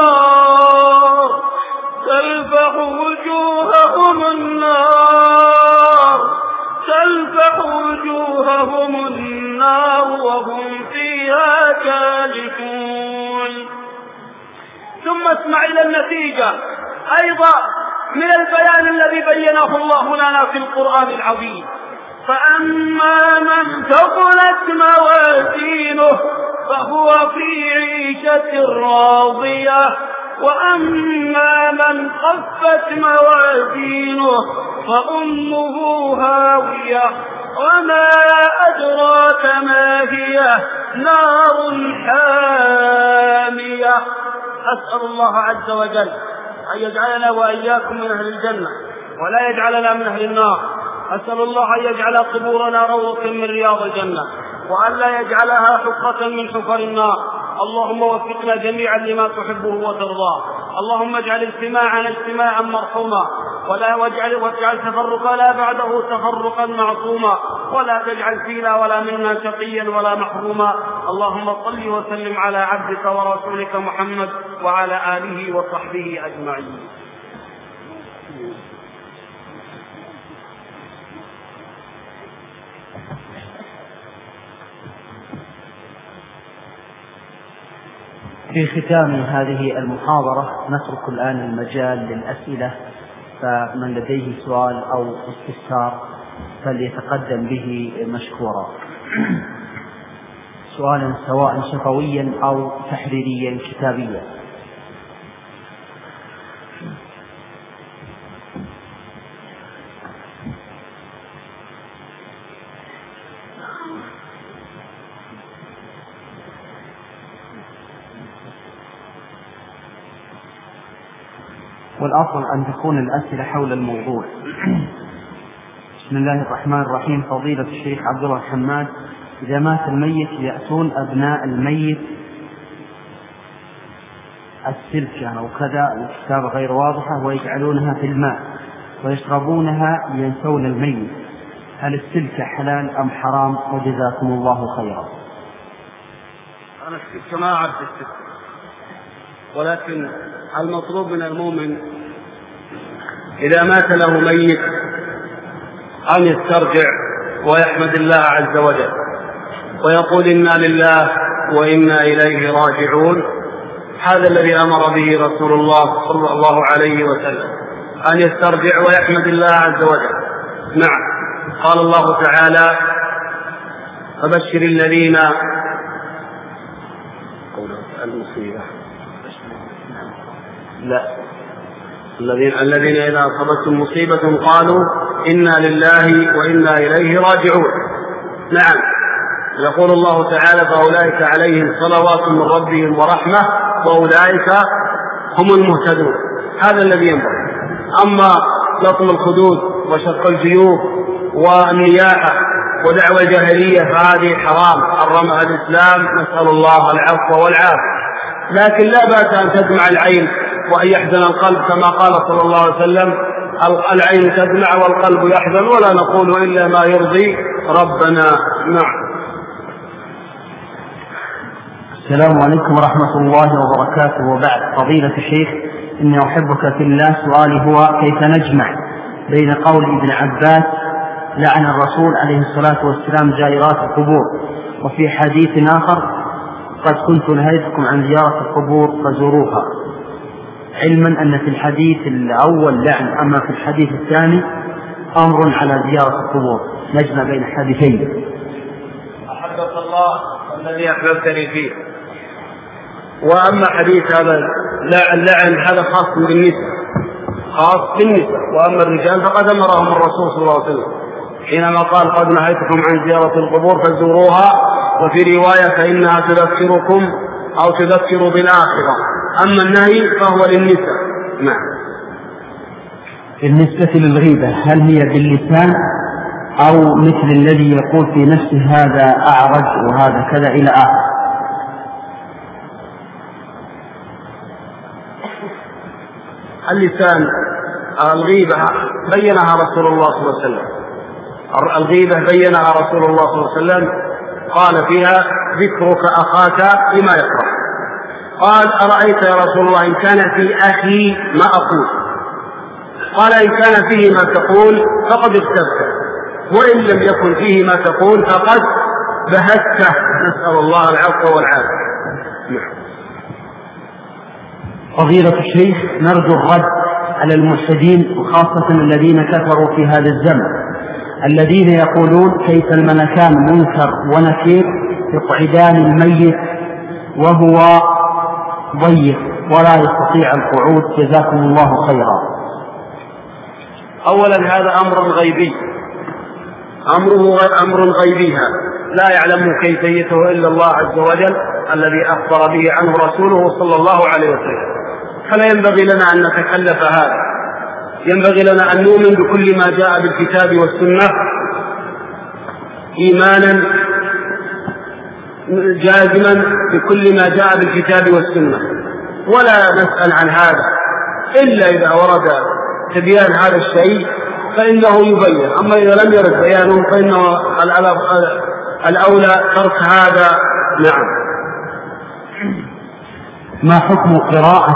النار وهم فيها كالحون. ثم اسمع إلى النتيجة أيضا من البيان الذي بينه الله لنا في القرآن العظيم. فأما من ثقلت موازينه فهو في عيشة راضية وأما من خفت موازينه فأمه هاوية وما أدراك ما هي نار حامية. أسأل الله عز وجل أن يجعلنا وإياكم من أهل الجنة ولا يجعلنا من أهل النار. أسأل الله أن يجعل قبورنا روضة من رياض الجنة وأن لا يجعلها حفرة من حفر النار. اللهم وفقنا جميعا لما تحبه وترضاه. اللهم اجعل اجتماعنا اجتماعا مرحوما واجعل تفرقنا بعده تفرقا معصوما ولا تجعل فينا ولا منا شقيا ولا محروما. اللهم صل وسلم على عبدك ورسولك محمد وعلى آله وصحبه أجمعين. في ختام هذه المحاضرة نترك الآن المجال للأسئلة، فمن لديه سؤال أو استفسار فليتقدم به مشكورا، سؤالا سواء شفويا أو تحريريا كتابيا. والأفضل أن تكون الأسئلة حول الموضوع. بسم الله الرحمن الرحيم. فضيلة الشيخ عبد الله الحماد، إذا مات الميت يأتون أبناء الميت السلكة أو كذا، الكتابة غير واضحة، ويجعلونها في الماء ويشربونها لينسون الميت، هل السلكة حلال أم حرام؟ وجزاكم الله خيرا. أنا السلكة ما أعرف السلكة، ولكن المطلوب من المؤمن إذا مات له ميت أن يسترجع ويحمد الله عز وجل ويقول إنا لله وإنا إليه راجعون. هذا الذي أمر به رسول الله صلى الله عليه وسلم، أن يسترجع ويحمد الله عز وجل. نعم، قال الله تعالى: فبشر الذين المصيبة الذين إذا أصابتهم مصيبة قالوا إنا لله وإنا إليه راجعون. نعم، يقول الله تعالى فأولئك عليهم صلوات من ربهم ورحمة وأولئك هم المهتدون. هذا الذي ينبغي. أما لطم الخدود وشق الجيوب والنياحة ودعوى الجاهلية فهذه حرام حرمها الإسلام، نسأل الله العفو والعافية. لكن لا بأس أن تدمع العين وأن يحزن القلب كما قال صلى الله عليه وسلم العين تدمع والقلب يحزن، ولا نقول إلا ما يرضي ربنا. نعم. السلام عليكم ورحمة الله وبركاته. وبعد، فضيلة الشيخ، إني أحبك في الله. سؤالي هو: كيف نجمع بين قول ابن عباس لعن الرسول عليه الصلاة والسلام زائرات القبور، وفي حديث آخر قد كنت نهيتكم عن زيارة القبور فزوروها، علما أن في الحديث الأول لعن، أما في الحديث الثاني أمر على زيارة القبور، نجمع بين الحديثين. أحبك الله الذي أحببتني فيه. وأما حديث هذا اللعن هذا خاص بالنساء، وأما الرجال فقد أمرهم الرسول صلى الله عليه وسلم حينما قال قد نهيتكم عن زيارة القبور فزوروها، وفي رواية فإنها تذكركم أو تذكر بالآخرة. أما النهي فهو للنساء. نعم. بالنسبة للغيبة هل هي باللسان أو مثل الذي يقول في نفسه هذا أعرج وهذا كذا إلى آخر؟ اللسان الغيبة بينها رسول الله صلى الله عليه وسلم. الغيبة بينها رسول الله صلى الله عليه وسلم، قال فيها ذكرك أخاك بما يكره. قال أرأيت يا رسول الله إن كان في أخي ما أقول؟ قال إن كان فيه ما تقول فقد اكتبته، وإن لم يكن فيه ما تقول فقد بهته، نسأل الله العفو والعافية. فضيلة الشيخ، نرجو الرد على الملحدين وخاصة الذين كفروا في هذا الزمن، الذين يقولون كيف الملكان منكر ونكير يقعدان الميت وهو ضيق ولا يستطيع القعود، جزاكم الله خيرا. أولا هذا أمر غيبي، أمر غيبي لا يعلم كيفيته إلا الله عز وجل الذي أخبر به عنه رسوله صلى الله عليه وسلم. فلا ينبغي لنا أن نتكلف هذا، ينبغي لنا أن نؤمن بكل ما جاء بالكتاب والسنة إيمانا جازما بكل ما جاء بالكتاب والسنة، ولا نسأل عن هذا إلا إذا ورد تبيان هذا الشيء فإنه يبين، أما إذا لم يرد بيانه فإنه الأولى ترك هذا. نعم. ما حكم قراءة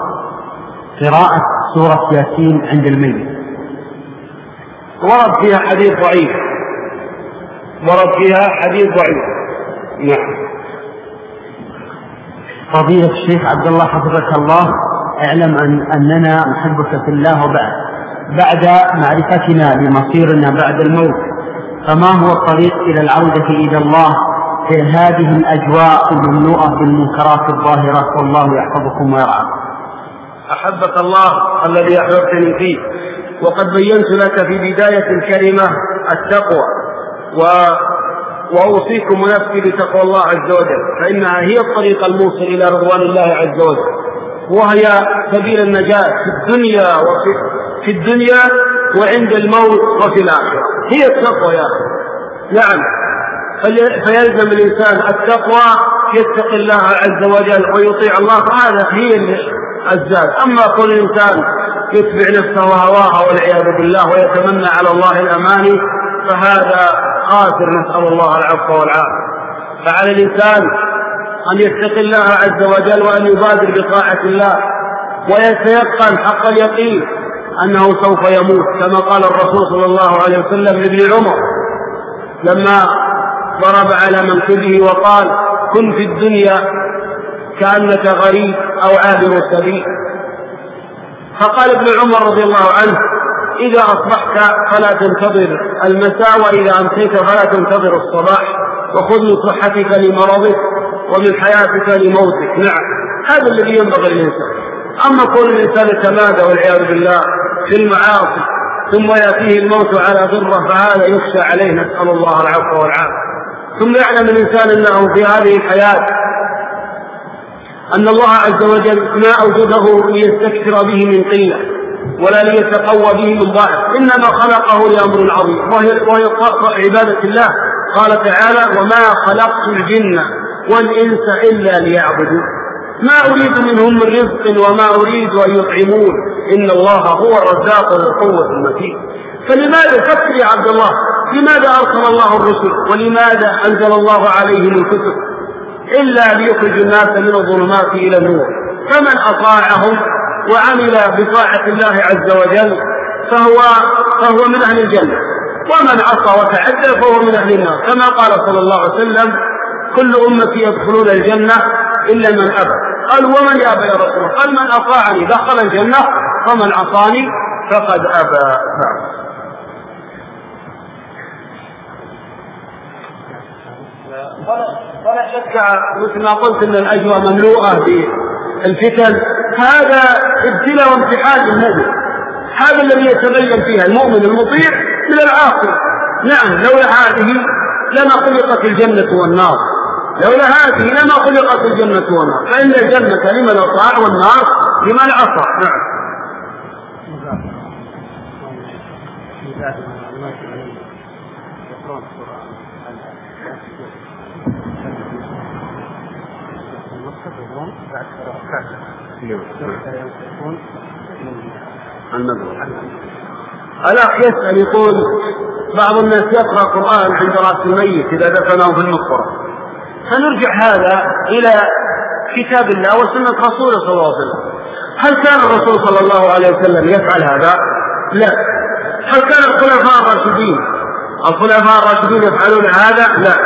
سورة ياسين عند الميت؟ ورد فيها حديث ضعيف. نعم. فضيلة الشيخ عبد الله حفظك الله، اعلم أننا نحبك في الله، بعد معرفتنا بمصيرنا بعد الموت، فما هو الطريق إلى العودة إلى الله في هذه الأجواء المملوءة بالمنكرات الظاهرة؟ والله يحفظكم ويرعاكم. أحبك الله الذي أحببتني فيه، وقد بينت لك في بداية الكلمة التقوى، وأوصيكم ونفسي بتقوى الله عز وجل، فإنها هي الطريق الموصل إلى رضوان الله عز وجل، وهي سبيل النجاة في الدنيا وعند الموت وفي الآخرة. هي التقوى يا أخي. نعم. فيلزم الإنسان التقوى، يتقي الله عز وجل ويطيع الله، هذا هي الزاد. أما كل إنسان يتبع نفسه وهواها والعياذ بالله ويتمنى على الله الأماني فهذا خاسر، نسأل الله العفو والعافية. فعلى الإنسان أن يتقي الله عز وجل وأن يبادر بطاعة الله، ويتيقن حق اليقين أنه سوف يموت، كما قال الرسول صلى الله عليه وسلم لابن عمر لما ضرب على منكبه وقال كن في الدنيا كأنك غريب أو عابر سبيل. فقال ابن عمر رضي الله عنه إذا أصبحت فلا تنتظر المساء، وإذا أمسيت فلا تنتظر الصباح، وخذ من صحتك لمرضك ومن حياتك لموتك. نعم، هذا الذي ينبغي للإنسان. أما كل الإنسان يتمادى والعياذ بالله في المعاصي ثم يأتيه الموت على ضره فهذا يخشى عليه، نسأل الله العفو والعافية. ثم يعلم الإنسان أنه في هذه الحياة أن الله عز وجل ما أوجده ليستكثر به من قلة ولا ليتقوى به من ضعف، إنما خلقه لأمر عظيم وهي عبادة الله. قال تعالى: وما خلقت الجن والإنس إلا ليعبدون ما أريد منهم من رزق وما أريد أن يطعمون إن الله هو الرزاق ذو القوة المتين. فلماذا فكر يا عبد الله؟ لماذا أرسل الله الرسل ولماذا أنزل الله عليهم الكتب؟ إلا ليخرج الناس من الظلمات إلى النور. فمن أطاعهم وعمل بطاعة الله عز وجل فهو من أهل الجنة، ومن عصى وتعدى فهو من أهل النار، كما قال صلى الله عليه وسلم: كل أمتي يدخلون الجنة إلا من أبى. قال: ومن يأبى يا رسول الله؟ قال: من أطاعني دخل الجنة ومن عصاني فقد أبى. ولا شك مثل ما قلت أن الأجواء مملوءة بالفتن، هذا ابتلاء وامتحان للمؤمن، هذا الذي يتبين فيها المؤمن المطيع من العاصي. نعم، لولا هذه لما خلقت الجنة والنار، لولا هذه لما خلقت الجنة والنار، فإن الجنة لمن أطاع والنار لمن عصى. نعم. الأخ يسأل يقول: بعض الناس يقرأ قرآن عند رأس الميت إذا دفنه في المقبرة، فنرجع هذا إلى كتاب الله وسنة رسوله صلى الله عليه وسلم. هل كان الرسول صلى الله عليه وسلم يفعل هذا؟ لا. هل كان الخلفاء الراشدين يفعلون هذا؟ لا.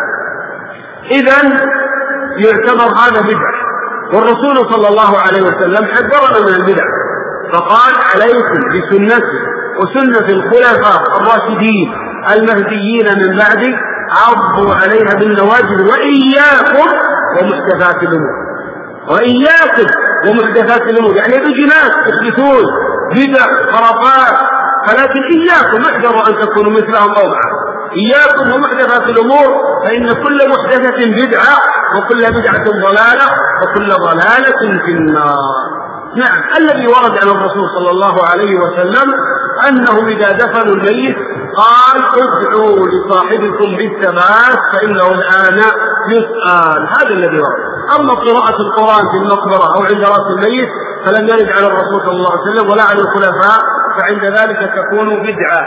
إذن يعتبر هذا بدعة، والرسول صلى الله عليه وسلم حذرنا من البدع فقال: عليكم بسنتي وسنة الخلفاء الراشدين المهديين من بعدي عضوا عليها بالنواجذ وإياكم ومحدثات الأمور. وإياكم ومحدثات الأمور يعني يجي ناس يحدثون بدع خرافات، فلكن إياكم احذروا أن تكونوا مثلهم أو معهم. إياكم ومحدثات الأمور فإن كل محدثة بدعة وكل بدعة ضلالة وكل ضلالة في النار. نعم، الذي ورد عن الرسول صلى الله عليه وسلم أنه إذا دفنوا الميت قال: ادعوا لصاحبكم بالثبات فإنه الآن يسأل. هذا الذي ورد. أما قراءة القرآن في المقبرة أو عند رأس الميت فلم يرد على الرسول صلى الله عليه وسلم ولا على الخلفاء، فعند ذلك تكون بدعة.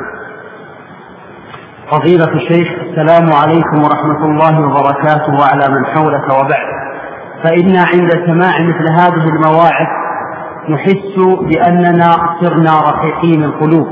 فضيلة الشيخ، السلام عليكم ورحمة الله وبركاته وعلى من حولك وبعد. فإنا عند سماع مثل هذه المواعظ نحس بأننا صرنا رقيقين القلوب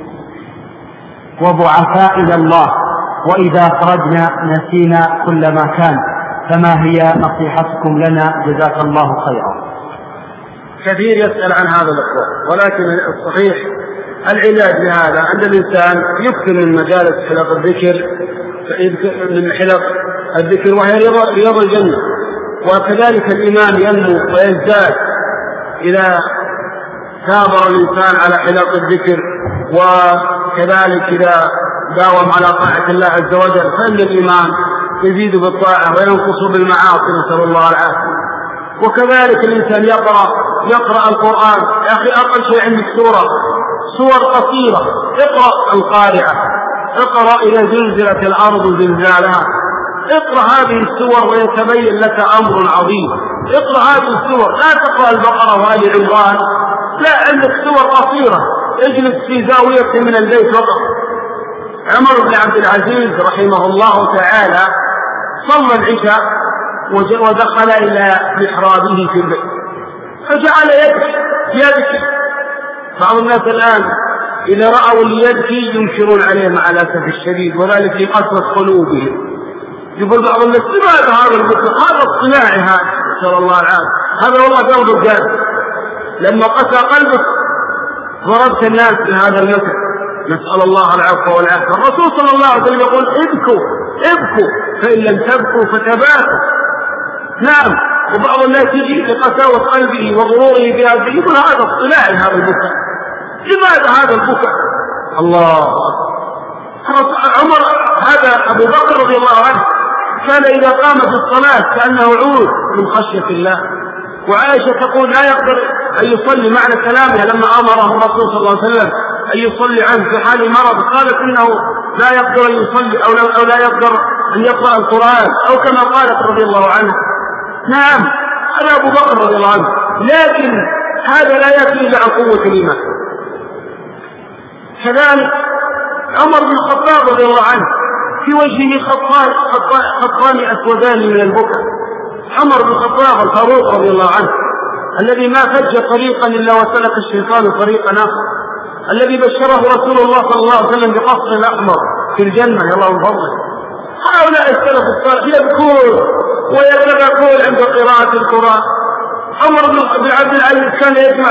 وضعفاء إلى الله، وإذا خرجنا نسينا كل ما كان، فما هي نصيحتكم لنا جزاك الله خيرا؟ كثير يسأل عن هذا الأخوة، ولكن الصحيح العلاج لهذا أن الإنسان يكثر من مجالس حلق الذكر، من حلق الذكر وهي رياض الجنة، وكذلك الإيمان ينمو ويزداد إذا ثابر الإنسان على حلق الذكر، وكذلك إذا داوم على طاعة الله عز وجل فإن الإيمان يزيد بالطاعة وينقص بالمعاصي، نسأل الله العافية. وكذلك الإنسان يقرأ القرآن. يا أخي أقل شيء عندك سور قصيرة، اقرأ القارعة، اقرأ إذا زلزلت الأرض زلزالها، اقرأ هذه السور ويتبين لك أمر عظيم. اقرأ هذه السور، لا تقرأ البقرة وآل عمران، لا، عندك سور قصيرة، اجلس في زاوية من البيت فقط. عمر بن عبد العزيز رحمه الله تعالى صلى العشاء ودخل إلى محرابه في البيت فجعل يبكي. بعض الناس الآن إذا رأوا اللي يبكي ينكرون عليه مع الأسف الشديد، وذلك لقسوة قلوبهم. يقول بعض الناس: لماذا هذا البكاء؟ هذا اصطناعي، هذا نسأل الله العافية، هذا والله قلبك جاد. لما قسى قلبك ضربت الناس بهذا المثل، نسأل الله العفو والعافية. الرسول صلى الله عليه وسلم يقول: ابكوا فإن لم تبكوا فتباكوا. نعم، وبعض الناس يجي لقساوة قلبه وغروره بهذا يقول: هذا اصطناعي، هذا البكاء. لماذا هذا البكاء؟ الله، عمر هذا أبو بكر رضي الله عنه كان إذا قام في الصلاة كأنه عود من خشية الله. وعائشة تقول لا يقدر أن يصلي، معنى كلامها لما أمره الرسول صلى الله عليه وسلم أن يصلي عنه في حال مرض، قالت إنه لا يقدر أن يصلي أو لا يقدر أن يقرأ القرآن، أو كما قالت رضي الله عنه. نعم هذا أبو بكر رضي الله عنه، لكن هذا لا يأتي إلا عن قوة الإيمان. كذلك عمر بن الخطاب رضي الله عنه في وجهه خطان أسودان من البكاء. عمر بن الخطاب الفاروق رضي الله عنه الذي ما فج طريقا إلا وسلك الشيطان طريقا آخر، الذي بشره رسول الله صلى الله عليه وسلم بقصر أحمر في الجنة يا الله من فضله. هؤلاء السلف الصالح يبكون ويتبكون عند قراءة القرآن. عمر بن عبد العزيز كان يسمع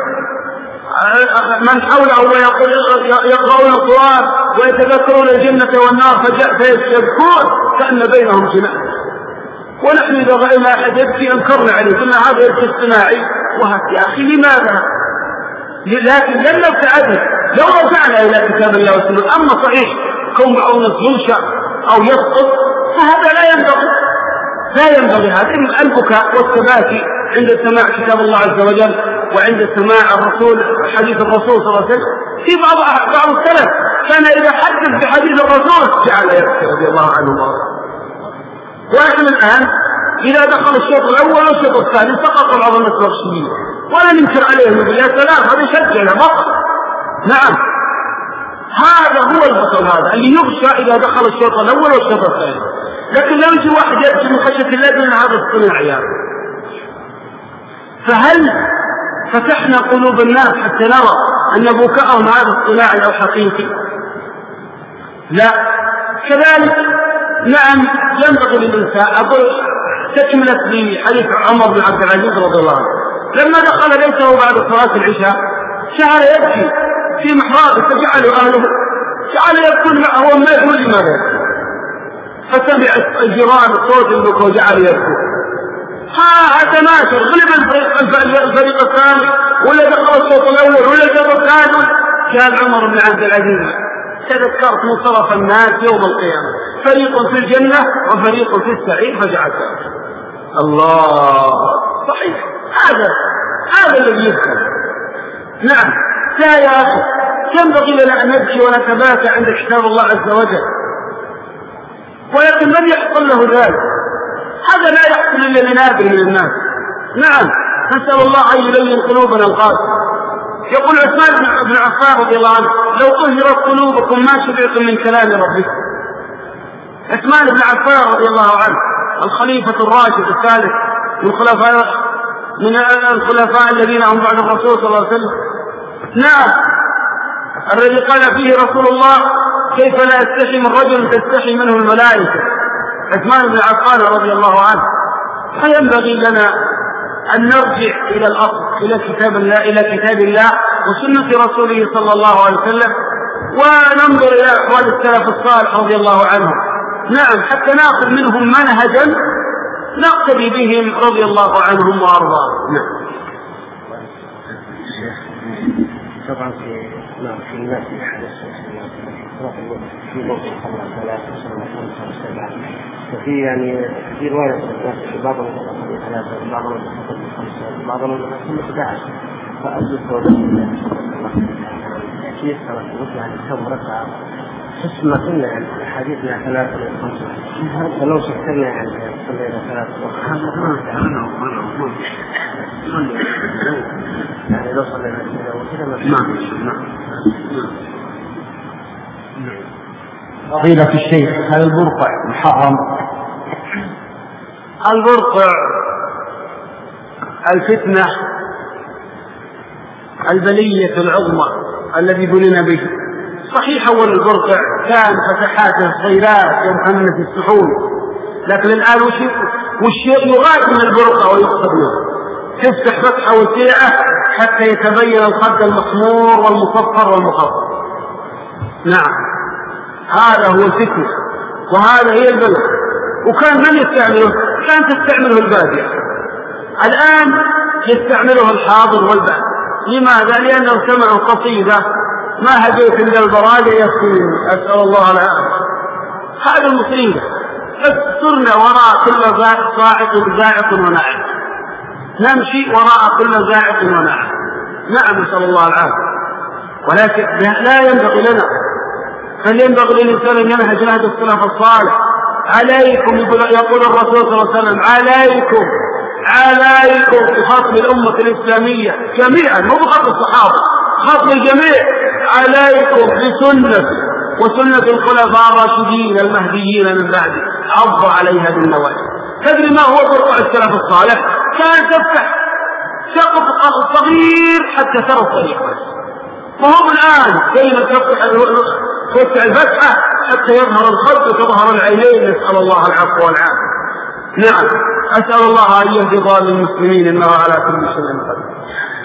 من حوله ويقول يقرؤون القرآن ويتذكرون الجنة والنار فيبكون كأن بينهم جناح. ونحن إذا رأينا أحد يبكي أنكرنا عليه، قلنا هذا يبكي اصطناعي. يا أخي لماذا؟ لكن لن نبتعد لو رجعنا إلى كتاب الله وسنة. أما صحيح كون بعضنا ينشأ أو يسقط فهذا لا ينبغي هذا البكاء والتباكي عند سماع كتاب الله عز وجل وعند سماع الرسول حديث الرسول صلى الله عليه وسلم. في بعض السلف كان إذا حدث بحديث الرسول جعل يبكي رضي الله عنه. ونحن الآن إذا دخل الشوط الأول والشوط الثاني سقط العظمة الرشيدية ولا ننكر عليهم بالله سلام، هذا يشجع بطل. نعم هذا هو البطل، هذا اللي يغشى إذا دخل الشوط الأول والشوط الثاني. لكن لو يجي واحد يبكي من خشية الله من هذا الصناعي. فهل فتحنا قلوب الناس حتى نرى أن بكاءهم هذا الصناعي أو حقيقي؟ لا. كذلك نعم ينبغي للإنسان أقول تكملت لحديث عمر بن عبد العزيز رضي الله عنه لما دخل بيته بعد صلاة العشاء جعل يبكي في محرابه فجعلوا أهله جعل يبكون معه وما يقول لماذا، فسمع الجيران صوت البكاء وجعل يبكي. تناشر غلب الفريق الثاني ولا دخل الصوت الأول ولا الشوط الثاني. كان عمر بن عبد العزيز تذكرت منصرف الناس يوم القيامة فريق في الجنة وفريق في السعير فجعل الله صحيح. هذا الذي يفهم. نعم لا يا أخي ينبغي لنا أن نبكي ونتباكى عند كتاب الله عز وجل، ولكن من يحصل له ذلك؟ هذا لا يحصل إلا لنادر من الناس. نعم نسأل الله أن يلين قلوبنا القاسية. يقول عثمان بن عفان رضي الله عنه لو طهرت قلوبكم ما شبعتم من كلام ربكم. عثمان بن عفان رضي الله عنه الخليفة الراشد الثالث من الخلفاء الذين هم بعد الرسول صلى الله عليه وسلم. نعم الذي قال فيه رسول الله كيف لا يستحي من رجل تستحي منه الملائكة. عثمان بن عفان رضي الله عنه. فينبغي لنا أن نرجع إلى الأصل إلى كتاب الله وسنة رسوله صلى الله عليه وسلم وننظر إلى أحوال السلف الصالح رضي الله عنهم. نعم حتى نأخذ منهم منهجا نقتدي بهم رضي الله عنهم وأرضاهم. نعم. طبعا في الناس في موضوع الله ثلاثة وسنة خمسة وسبعة وفي يعني في رواية بعضهم يتقصد ثلاثة بعضهم يتقصد خمسة بعضهم يتقصد 11 فأجل صورة كيف صلاة مثل كم ركعة حسنا كنا يعني حديثنا 3 و5 فلو شكرنا يعني صلينا 3 يعني لو صلينا كذا وكذا قيل في الشيخ هل البرقع محرم؟ البرقع الفتنة البلية العظمى الذي بلنا به. صحيح أول البرقع كان فتحات صغيرات يمكن في السحول، لكن الآن وش يغاد من البرقع ويقصد منه تفتح فتحة وسيعة حتى يتبين الخد المخمور والمصفر والمخفر. نعم هذا هو الفتنة وهذا هي البلد. وكان من يستعمله؟ كان تستعمله البادية، الآن يستعمله الحاضر والبعد. لماذا؟ لأنه سمعوا قصيدة ما هديت إلا البراجع يكفيني، أسأل الله العافية. هذا المصيبة، صرنا وراء كل زاعق وناعم، نمشي وراء كل زاعق وناعم. نعم نسأل الله العافية، ولكن لا ينبغي لنا، بل ينبغي للإنسان أن ينهج نهج السلف الصالح. عليكم، يقول الرسول صلى الله عليه وسلم، عليكم بخاطب الأمة الإسلامية جميعا، مو بخاطب الصحابة، خاطب الجميع. عليكم بسنة وسنة الخلفاء الراشدين المهديين من بعد، عضوا عليها بالنواجذ. تدري ما هو برقع السلف الصالح؟ كان تفتح سقف صغير حتى ترى الطريق، وهم الآن كيف تفتح الفتحة حتى يظهر الخد وتظهر العينين. نسأل الله العفو والعافية. نعم، أسأل الله أن يهدي ضال المسلمين، إنه على كل شيء قدير.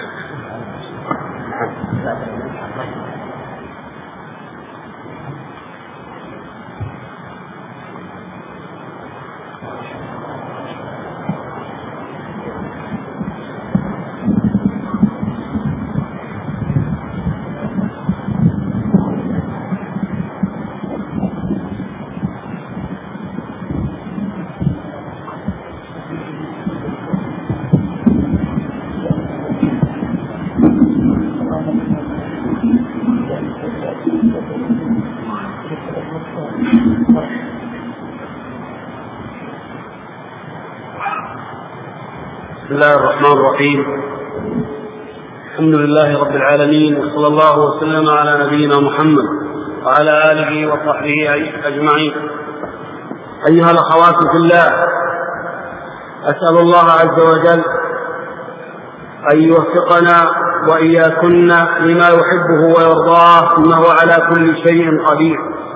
بسم الله الرحمن الرحيم. الحمد لله رب العالمين، وصلى الله وسلم على نبينا محمد وعلى آله وصحبه أجمعين. أيها الأخوات في الله، أسأل الله عز وجل أن يوفقنا وإياكن لما يحبه ويرضاه، إنه على كل شيء قدير.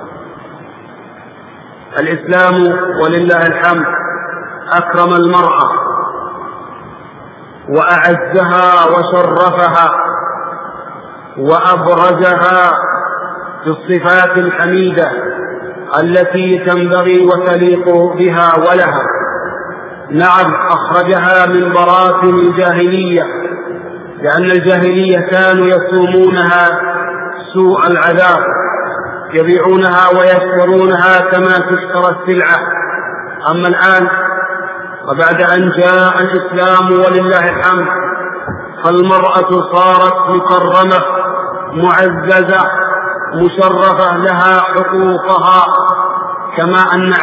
الإسلام ولله الحمد أكرم المرأة وأعزها وشرفها وأبرزها بالصفات الحميدة التي تنبغي وتليق بها ولها. نعم، أخرجها من براثن الجاهلية، لأن الجاهلية كانوا يصومونها سوء العذاب، يبيعونها ويشترونها كما تشترى السلعة. أما الآن وبعد أن جاء الإسلام ولله الحمد، فالمرأة صارت مكرمة معززة مشرفة، لها حقوقها كما أن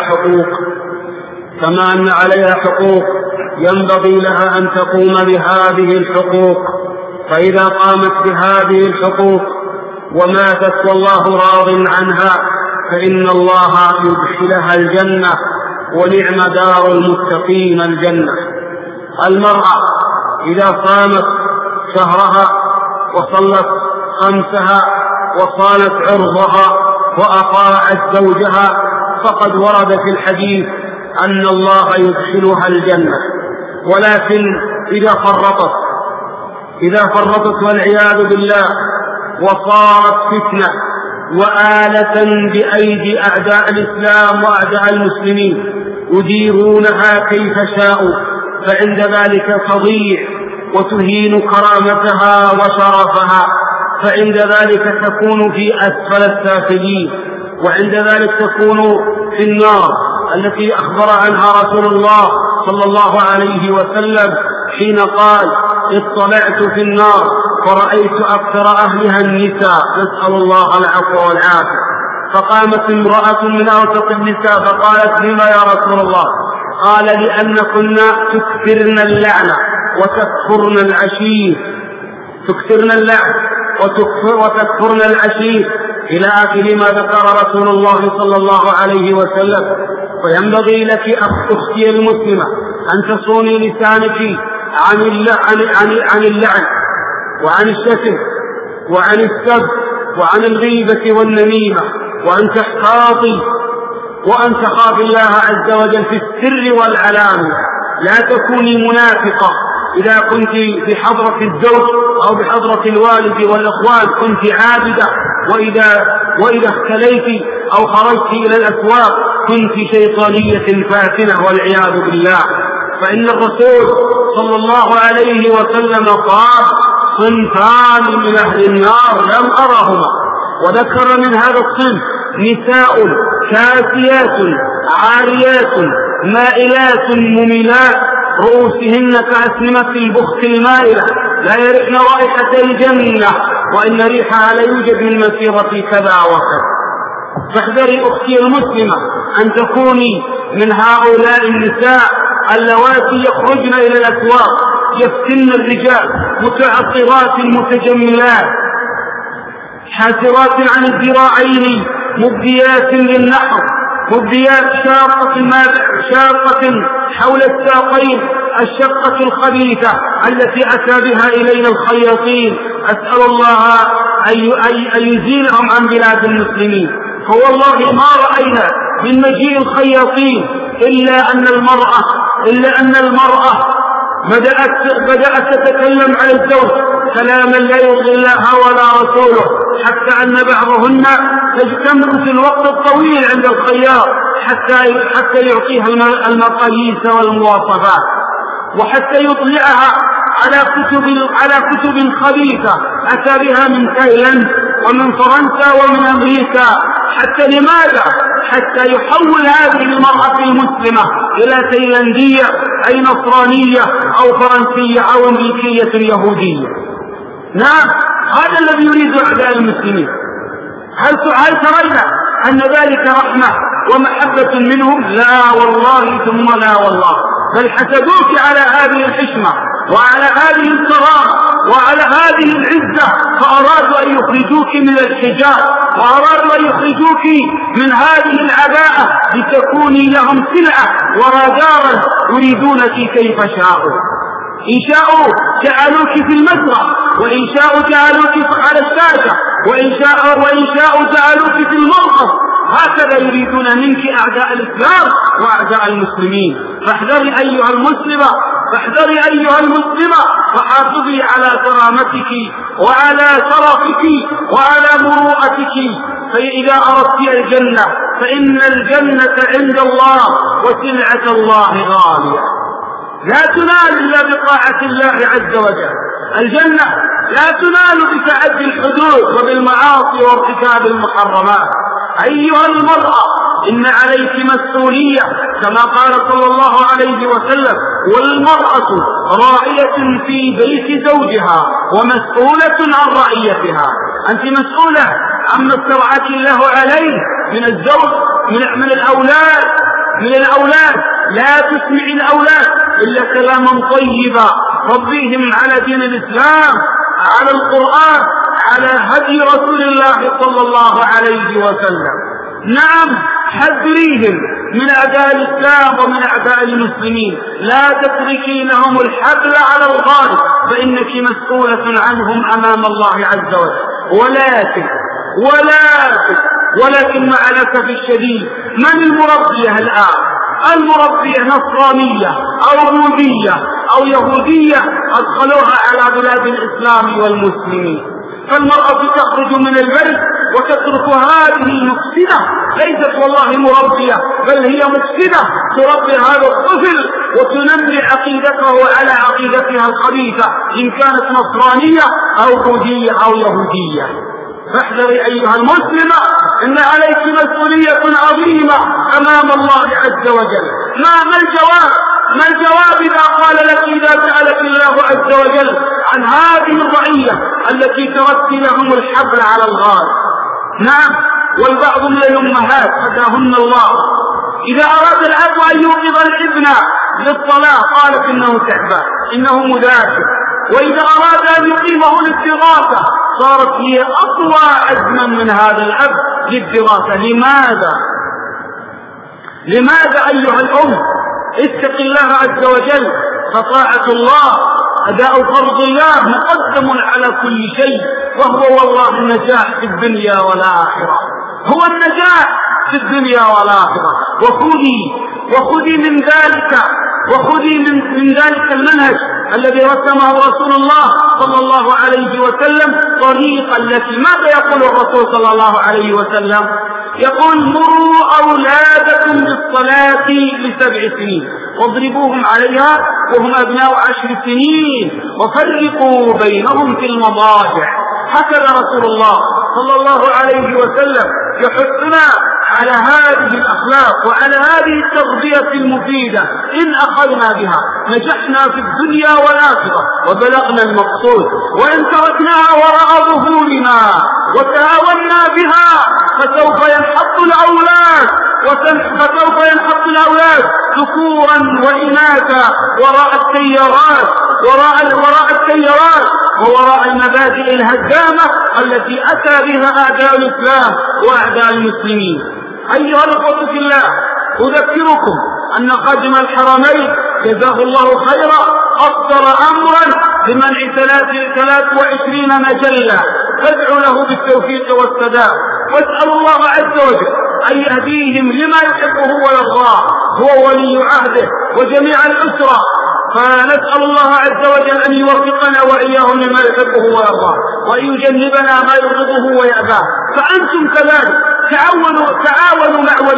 عليها حقوق ينبغي لها أن تقوم بهذه الحقوق. فإذا قامت بهذه الحقوق وماتت والله راض عنها، فإن الله يدخلها الجنة، ونعم دار المتقين الجنة. المرأة إذا صامت شهرها وصلت خمسها وصانت عرضها وأطاعت زوجها، فقد ورد في الحديث أن الله يدخلها الجنة. ولكن إذا فرطت والعياذ بالله وصارت فتنة وآلة بأيدي أعداء الإسلام وأعداء المسلمين يديرونها كيف شاءوا، فعند ذلك تضيع وتهين كرامتها وشرفها، فعند ذلك تكون في أسفل السافلين، وعند ذلك تكون في النار التي أخبر عنها رسول الله صلى الله عليه وسلم حين قال: اطلعت في النار فرأيت أكثر أهلها النساء، نسأل الله العفو والعافية. فقامت امرأة من أوسط النساء فقالت: لما يا رسول الله؟ قال: لأنكن تكثرن اللعنة وتكفرن العشير، تكثرن اللعن وتكفرن العشير، إلى آخر ما ذكر رسول الله صلى الله عليه وسلم. فينبغي لك أختي المسلمة أن تصوني لسانك عن اللعن وعن الشتم وعن السب وعن الغيبة والنميمة، وأن تحتاطي وأن تخافي الله عز وجل في السر والعلانية. لا تكوني منافقة. إذا كنت في حضرة الزوج أو بحضرة الوالد والإخوان كنت عابدة، وإذا اختليت أو خرجت إلى الأسواق كنت شيطانية فاتنة والعياذ بالله. فإن الرسول صلى الله عليه وسلم قال: صنفان من أهل النار لم أرهما، وذكر من هذا الصنف نساء كاسيات عاريات مائلات مميلات رؤوسهن كأسنمة البخت المائلة لا يرحن رائحة الجنة وإن ريحها لا يوجد من مسيرة كذا وكذا. فاحذري أختي المسلمة أن تكوني من هؤلاء النساء اللواتي يخرجن إلى الأسواق يفتن الرجال متعطرات متجملات حاسرات عن الذراعين مبديات للنحر مبديات شاقة حول الساقين الشقة الخبيثة التي أتى بها إلينا الخياطين. أسأل الله أن يزيلهم عن بلاد المسلمين. فوالله ما رأينا من مجيء الخياطين إلا أن المرأة بدأت تتكلم عن الزوج كلاما لا يرضي الله ولا رسوله، حتى أن بعضهن تجتمع في الوقت الطويل عند الخياط حتى يعطيها المقاييس والمواصفات، وحتى يطلعها على كتب خبيثة أتى بها من تايلاند ومن فرنسا ومن أمريكا. لماذا؟ حتى يحول هذه المرأة المسلمة إلى تايلاندية أي نصرانية أو فرنسية أو أمريكية يهودية. نعم، هذا الذي يريد أعداء المسلمين. هل ترينا أن ذلك رحمة ومحبة منهم؟ لا والله ثم لا والله، بل حسدوك على هذه الحشمة وعلى هذه الكرامة وعلى هذه العزة، فأرادوا أن يخرجوك من الحجاب وأرادوا أن يخرجوك من هذه العباءة لتكوني لهم سلعة ورادارا يريدونك كيف شاءوا. إن شاءوا جعلوك في المسرح، وإن شاءوا جعلوك على الشاشة، وإن شاءوا جعلوك في المرقص. هكذا يريدون منك أعداء الإسلام وأعداء المسلمين. فاحذري أيها المسلمة وحافظي على كرامتك وعلى شرفك وعلى مروءتك. فإذا أردت الجنة فإن الجنة عند الله وسلعة الله غالية، لا تنال إلا بطاعة الله عز وجل. الجنة لا تنال بتعدي الحدود وبالمعاصي وارتكاب المحرمات. أيها المرأة إن عليك مسؤولية كما قال صلى الله عليه وسلم: والمرأة راعية في بيت زوجها ومسؤولة عن رعيتها. أنت مسؤولة عما استرعاك الله عليه من الزوج من الأولاد. لا تسمع الأولاد إلا كلاما طيبا، ربيهم على دين الإسلام، على القرآن، على هدي رسول الله صلى الله عليه وسلم. نعم، حذريهم من أعداء الإسلام ومن أعداء المسلمين. لا تتركي لهم الحبل على الغارب، فإنك مسؤولة عنهم أمام الله عز وجل. ولكن مع الأسف الشديد من المربية الآن؟ المربية نصرانية أو يهودية أو يهودية أدخلوها على بلاد الإسلام والمسلمين. فالمرأة تخرج من البيت وتترك هذه المفسدة، ليست والله مربية بل هي مفسدة، تربي هذا الطفل وتنمي عقيدته على عقيدتها الخبيثة إن كانت نصرانية أو يهودية أو يهودية. فاحذري أيها المسلمة، إن عليك مسؤولية عظيمة أمام الله عز وجل. ما الجواب إذا قال لك إذا سألك الله عز وجل عن هذه الرعية التي تركت لهم الحبل على الغار؟ نعم، والبعض من الأمهات هداهن الله إذا أراد الأب أن يوقظ الابن للصلاة قالت إنه تعبان، إنه مذاكر. وإذا أراد أن يقيمه للدراسة صارت هي أقوى عزما من هذا الأب للدراسة. لماذا أيها الأم؟ اتق الله عز وجل، فطاعة الله أداء فرض الله مقدم على كل شيء، وهو والله النجاح في الدنيا والآخرة، هو النجاح في الدنيا والآخرة. وخذي من ذلك المنهج الذي رسمه رسول الله صلى الله عليه وسلم طريقا لك. ماذا يقول الرسول صلى الله عليه وسلم؟ يقول: مروا أولادكم بالصلاة ل7 سنين واضربوهم عليها وهم أبناء 10 سنين وفرقوا بينهم في المضاجع. هكذا رسول الله صلى الله عليه وسلم يحثنا على هذه الأخلاق وعلى هذه التربية المفيدة. إن أخذنا بها نجحنا في الدنيا والآخرة وبلغنا المقصود، وإن تركناها وراء ظهورنا وتهاونا بها فسوف ينحط الأولاد ذكورا وإناثا وراء التيارات ووراء المبادئ الهدامة التي أتى بها أعداء الإسلام وأعداء المسلمين. أيها الأخوة في الله، أذكركم أن خادم الحرمين جزاه الله خيرا أصدر أمرا بمنع 23 مجلة، فادعوا له بالتوفيق والسداد، واسأل الله عز وجل أن يهديهم لما يحبه ويرضاه هو ولي عهده وجميع الأسرة. فنسأل الله عز وجل أن يوفقنا وإياهم لما يحبه ويرضاه، وأن يجنبنا ما يغضبه ويأباه. فأنتم كذلك تعاونوا مع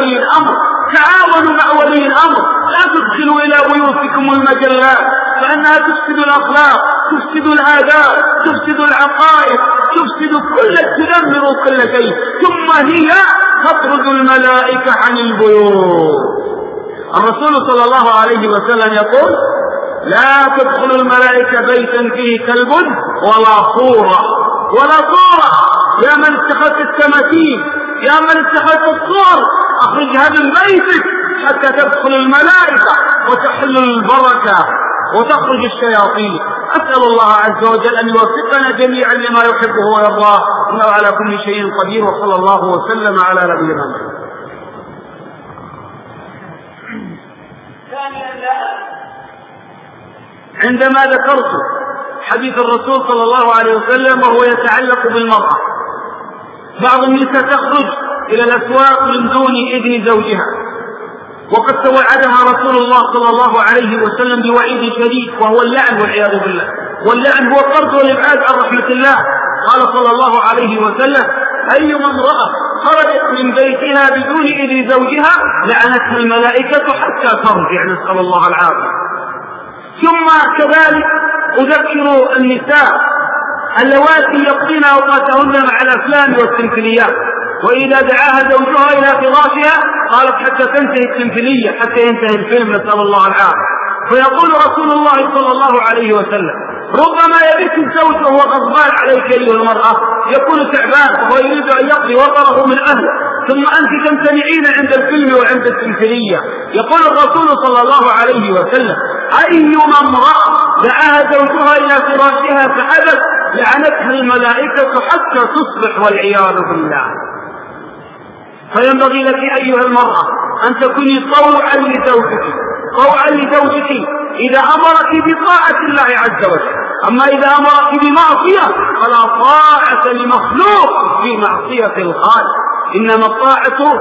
ولي الأمر، لا تدخلوا إلى بيوتكم المجلات، فإنها تفسد الأخلاق، تفسد الآداب، تفسد العقائد، تدمر كل شيء، ثم هي تطرد الملائكة عن البيوت. الرسول صلى الله عليه وسلم يقول: لا تدخل الملائكة بيتا فيه كلب ولا صورة. يا من اتخذت التماثيل، يا من اتخذت الصور، أخرجها من بيتك حتى تدخل الملائكة وتحل البركة وتخرج الشياطين. أسأل الله عز وجل أن يوفقنا جميعا لما يحبه ويرضاه، إنه على كل شيء قدير، وصلى الله وسلم على نبينا محمد. عندما ذكرت حديث الرسول صلى الله عليه وسلم وهو يتعلق بالمرأة، بعض النساء تخرج إلى الأسواق من دون إذن زوجها، وقد توعدها رسول الله صلى الله عليه وسلم بوعيد شديد وهو اللعن والعياذ بالله، واللعن هو الطرد والإبعاد عن رحمة الله. قال صلى الله عليه وسلم: أيما امرأة خرجت من بيتها بدون إذن زوجها لعنتها الملائكة حتى ترجع، نسأل الله العافية. ثم كذلك أذكر النساء اللواتي يقضين أوقاتهن مع الأفلام والتمثيليات، وإذا دعاها زوجها إلى فراشها قالت حتى تنتهي التمثيلية، حتى ينتهي الفيلم، نسأل الله العافية. فيقول رسول الله صلى الله عليه وسلم: ربما يبيت الزوج وهو غضبان عليك أيها المرأة، يكون تعبان وهو يريد أن يقضي وطره من أهله، ثم أنت تمتنعين عند الفيلم وعند التمثيلية. يقول الرسول صلى الله عليه وسلم: أيما امرأة دعاها زوجها إلى فراشها فأبت لعنتها الملائكة حتى تصبح والعياذ بالله. فينبغي لك أيها المرأة أن تكوني طوعا لزوجك إذا أمرك بطاعة الله عز وجل. أما إذا أمرك بمعصية فلا طاعة لمخلوق في معصية الخالق، إنما الطاعة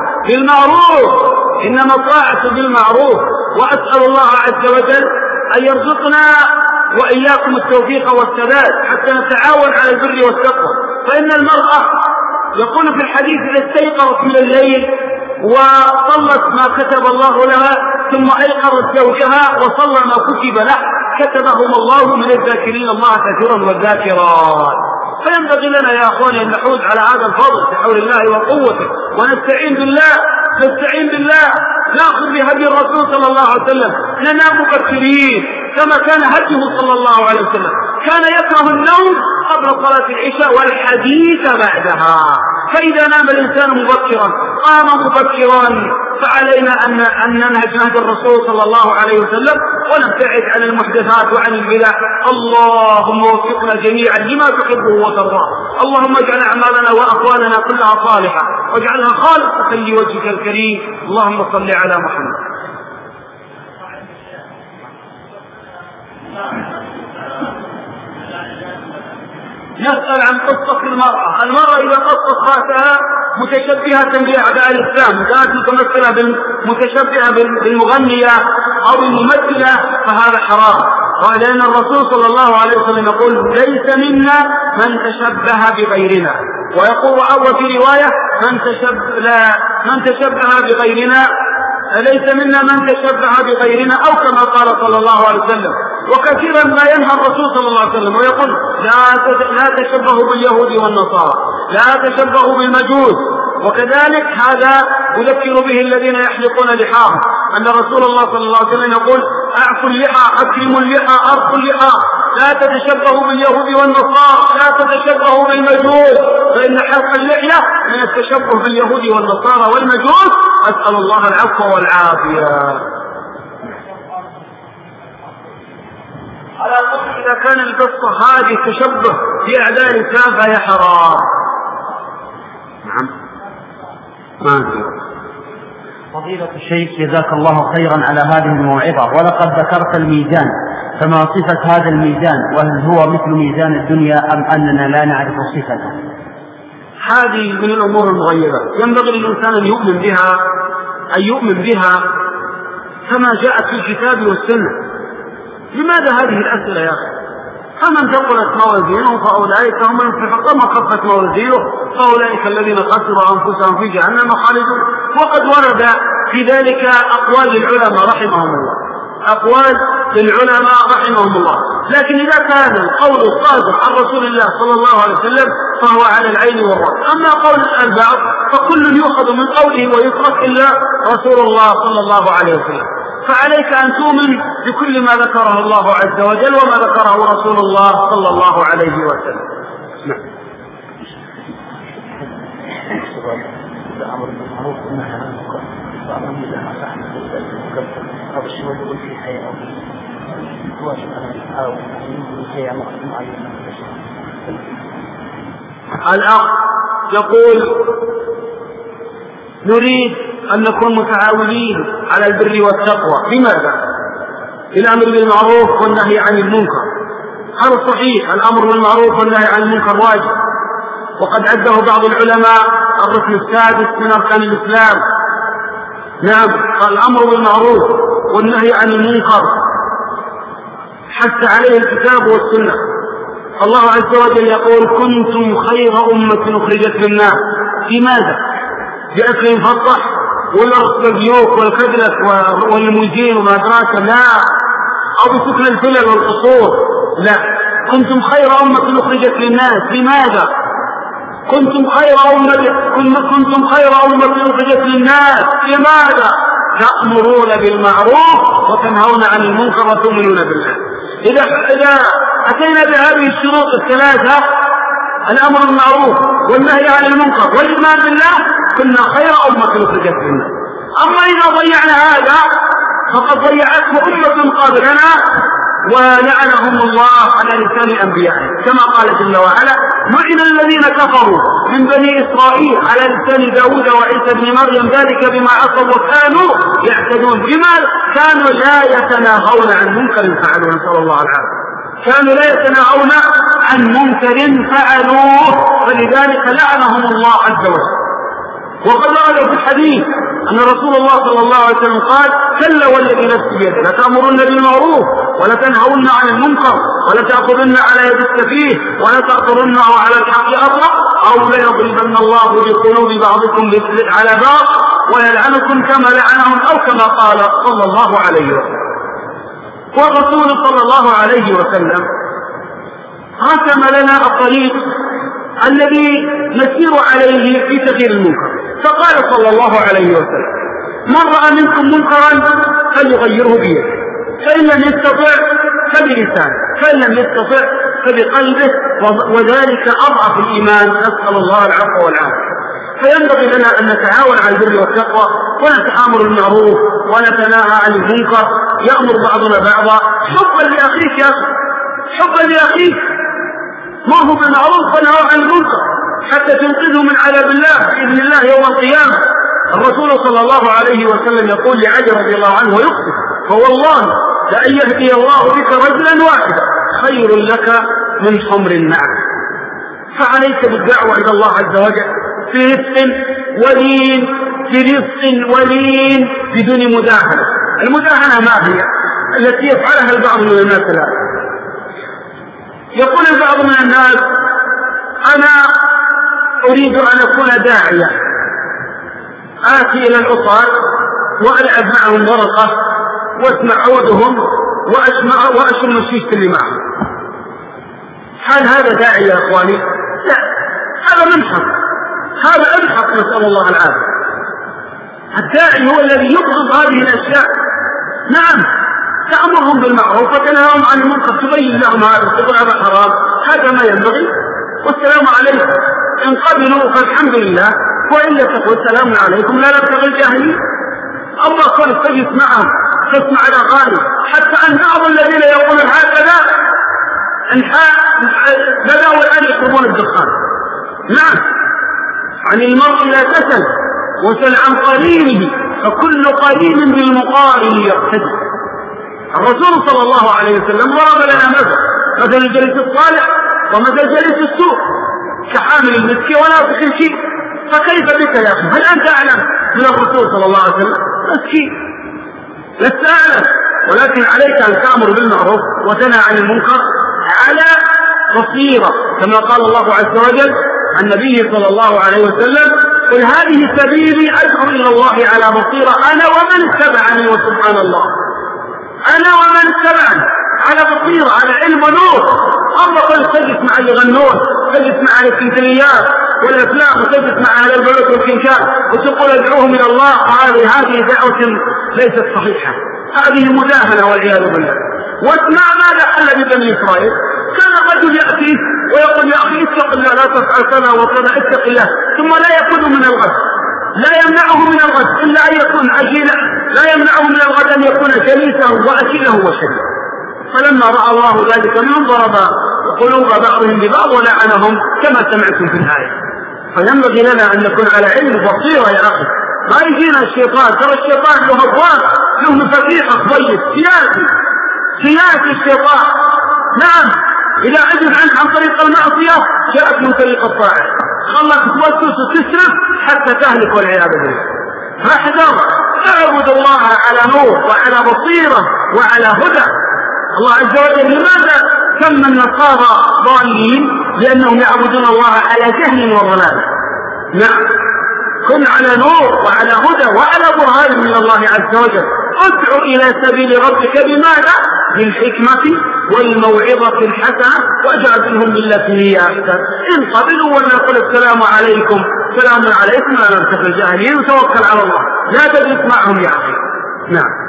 بالمعروف. وأسأل الله عز وجل أن يرزقنا وإياكم التوفيق والسداد حتى نتعاون على البر والتقوى. فإن المرأة يقول في الحديث: إذا استيقظت من الليل وصلت ما كتب الله لها ثم أيقظت زوجها وصلى ما كتب له كتبهم الله من الذاكرين الله كثيرا والذاكرات. فينبغي لنا يا أخواني أن نحوز على هذا الفضل بحول الله وقوته، ونستعين بالله، نأخذ بهدي الرسول صلى الله عليه وسلم، ننام مبكرين كما كان هديه صلى الله عليه وسلم. كان يكره النوم قبل صلاة العشاء والحديث بعدها، فإذا نام الإنسان مبكرا قام مبكرا. فعلينا أن ننهج نهج الرسول صلى الله عليه وسلم ونبتعد عن المحدثات وعن البدع. اللهم وفقنا جميعا لما تحبه وترضاه. اللهم اجعل أعمالنا وأقوالنا كلها صالحة واجعلها خالصة لوجهك الكريم. اللهم صل على محمد. نسأل عن قصة المرأة إذا قصت رأسها متشبهة بأعداء الإسلام، كانت متمثلة متشبهة بالمغنية أو بالممثلة، فهذا حرام. ولأن الرسول صلى الله عليه وسلم يقول: ليس منا من تشبه بغيرنا، ويقول أو في رواية: من تشبه بغيرنا أليس منا من تشبه بغيرنا، أو كما قال صلى الله عليه وسلم. وكثيرا ما ينهى الرسول صلى الله عليه وسلم ويقول لا تشبهوا باليهود والنصارى، لا تشبهوا بالمجوس. وكذلك هذا يذكر به الذين يحلقون لحاهم، أن رسول الله صلى الله عليه وسلم يقول أعفوا اللحى، أكرموا اللحى، أرخوا اللحى، لا تتشبهوا باليهود والنصارى، لا تتشبهوا بالمجوس، فإن حلق اللحية من التشبه باليهود والنصارى والمجوس. أسأل الله العفو والعافية. على قول إذا كان القصة هذه تشبه بأعداء الإسلام فهي حرام. نعم. ما أدري. فضيلة الشيخ جزاك الله خيرا على هذه الموعظة، ولقد ذكرت الميزان، فما صفة هذا الميزان؟ وهل هو مثل ميزان الدنيا أم أننا لا نعرف صفته؟ هذه من الأمور المغيبة، ينبغي للإنسان أن يؤمن بها كما جاءت في الكتاب والسنة. لماذا هذه الأسئلة يا أخي؟ فمن ثقلت موازينه فأولئك هم المفلحون، ومن خفت موازينه فأولئك الذين خسروا أنفسهم في جهنم خالدون. وقد ورد في ذلك أقوال للعلماء رحمهم الله، أقوال للعلماء رحمهم الله. لكن إذا كان القول الصادق عن رسول الله صلى الله عليه وسلم فهو على العين والرأس. أما قول البعض فكل يؤخذ من قوله ويترك إلا رسول الله صلى الله عليه وسلم. فعليك أن تؤمن بكل ما ذكره الله عز وجل وما ذكره رسول الله صلى الله عليه وسلم. نعم. الأمر بالمعروف والنهي عن المنكر، فأمر بالله صاحب هذا الشيء يقول في حياة واجب أو هي معينة. الأخ يقول نريد أن نكون متعاونين على البر والتقوى. لماذا؟ الأمر بالمعروف والنهي عن المنكر. هذا صحيح، الأمر بالمعروف والنهي عن المنكر واجب، وقد عده بعض العلماء الركن السادس من أركان الإسلام. نعم، الأمر بالمعروف والنهي عن المنكر حث عليه الكتاب والسنة. الله عز وجل يقول كنتم خير أمة أخرجت للناس. لماذا؟ بأكل مفطح والأرض بالبيوت والكدلة والموزين وما أدراك؟ لا. أو بسكن الفلل والقصور؟ لا. كنتم خير أمة أخرجت للناس. لماذا؟ كنتم خير أمة أخرجت للناس. لماذا؟ تأمرون بالمعروف وتنهون عن المنكر وتؤمنون بالله. إذا أتينا بهذه الشروط الثلاثة، الأمر بالمعروف والنهي عن المنكر والإيمان بالله، كنا خير أمة أخرجت للناس. أما إذا ضيعنا هذا فقد ضيعته أمة قبلنا ولعنهم الله على لسان أنبيائهم، كما قال جل وعلا لعن الذين كفروا من بني إسرائيل على لسان داود وعيسى بن مريم ذلك بما عصوا وكانوا يعتدون. لماذا؟ كانوا لا يتناهون عن منكر فعلوه، نسأل الله العافية. كانوا لا يتناهون عن منكر فعلوه، فلذلك لعنهم الله عز وجل. وقد ورد في الحديث أن رسول الله صلى الله عليه وسلم قال كلا والذي نفسي بيده لتأمرن بالمعروف ولتنهون عن المنكر ولتأخذن على يد السفيه ولتأخذنه على الحق أطرق أو ليضربن الله بقلوب بعضكم على بعض ويلعنكم كما لعنهم أو كما قال صلى الله عليه وسلم. والرسول صلى الله عليه وسلم رسم لنا الطريق الذي نسير عليه في تغيير المنكر، فقال صلى الله عليه وسلم من رأى منكم منكرا فليغيره بيده، فإن لم يستطع فبلسانه، فإن لم يستطع فبقلبه، وذلك أضعف الإيمان، نسأل الله العفو والعافية. فينبغي لنا أن نتعاون على البر والتقوى ونتآمر بالمعروف ونتناهى عن المنكر، يأمر بعضنا بعضا حبا لأخيك يا أخي، حبا لأخيك، مره بالمعروف ونهى عن المنكر حتى تنقذه من عذاب الله بإذن الله يوم القيامة. الرسول صلى الله عليه وسلم يقول لعلي رضي الله عنه ويقسم فوالله لأن يهدي الله بك رجلا واحدا خير لك من حمر النعم. فعليك بالدعوة إلى الله عز وجل في رفق ولين، في رفق ولين بدون مداهنة. المداهنة ما هي؟ التي يفعلها البعض من الناس الآن. يقول البعض من الناس أنا أريد أن أكون داعية، آتي إلى العصاة وألعب معهم ورقة واسمع عودهم وأشم الشيشة اللي معهم. هل هذا داعي يا أخواني؟ لا، هذا منحط، هذا أمحق، نسأل الله العافية. الداعي هو الذي يبغض هذه الأشياء. نعم، تأمرهم بالمعروف وتنهاهم عن المنكر، تبين لهم هذا، تقول هذا حرام، هذا ما ينبغي، والسلام عليكم. إن قبلوا فالحمد لله، وإلا تقول السلام عليكم، لا نبتغي الجاهلين. أما كنت تجلس معهم تسمع الأغاني، حتى أن بعض الذين يقولون هكذا بدأوا الآن يشربون الدخان. نعم، عن المرء لا تسل وسل عن قرينه، فكل قرين بالمقارن يقتدي. الرسول صلى الله عليه وسلم ضرب لنا مثل الجليس الصالح ومثل جليس السوء، كحامل المسك ونافخ الشيء. فكيف بك يا أخي؟ هل أنت أعلم من الرسول صلى الله عليه وسلم؟ مسكين، لست أعلم، ولكن عليك أن تأمر بالمعروف وتنهى عن المنكر على بصيرة، كما قال الله عز وجل عن النبي صلى الله عليه وسلم: قل هذه سبيلي أدعو إلى الله على بصيرة أنا ومن اتبعني. وسبحان الله، أنا ومن اتبعني على بصيرة، على علم ونور. الله قل تجلس مع اللي يغنون، تجلس مع الكنتريات والأفلام، وتجلس مع أهل البلد والكنشان وتقول ادعوهم إلى الله، هذه دعوة ليست صحيحة، هذه مداهنة والعياذ بالله. واسمع ماذا حل ببني إسرائيل. كان الرجل يأتي ويقول يا أخي اتق الله، لا تفعل كذا وكذا، اتق الله، ثم لا يكون من الغد، لا يمنعه من الغد إلا أن يكون عجيلا، لا يمنعه من الغد أن يكون جليسه وأكله وشربه. فلما رأى الله ذلك منهم ضرب قلوب بعضهم ببعض ولعنهم كما سمعتم في الآية. فينبغي لنا أن نكون على علم بصيرة يا أخي، ما يجينا الشيطان. ترى الشيطان له هضوان، له مفاتيح طيب، سياسي الشيطان. نعم، إذا عجز عنك عن طريق المعصية جاءت من طريق الطاعة، خلك توسوس وتسرف حتى تهلك والعياذ بالله. فاحذر، اعبد الله على نور وعلى بصيرة وعلى هدى. الله عز وجل لماذا سمى النصارى ضالين؟ لأنهم يعبدون الله على جهل وضلال. نعم، كن على نور وعلى هدى وعلى برهان من الله عز وجل. ادع إلى سبيل ربك بماذا؟ بالحكمة والموعظة الحسنة وجادلهم بالتي هي أحسن. إن قبلوا ولنقل السلام عليكم، سلام عليكم، لا نبتغي الجاهلين، وتوكل على الله، لا تجلس معهم يا أخي. نعم.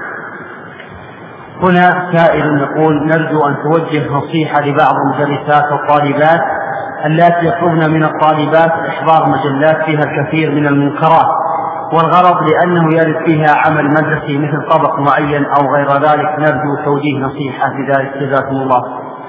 هنا سائل يقول: نرجو أن توجه نصيحة لبعض المدرسات والطالبات اللاتي يطلبن من الطالبات إحضار مجلات فيها الكثير من المنكرات، والغرض لأنه يرد فيها عمل مدرسي مثل طبق معين أو غير ذلك. نرجو توجيه نصيحة بذلك، جزاكم الله.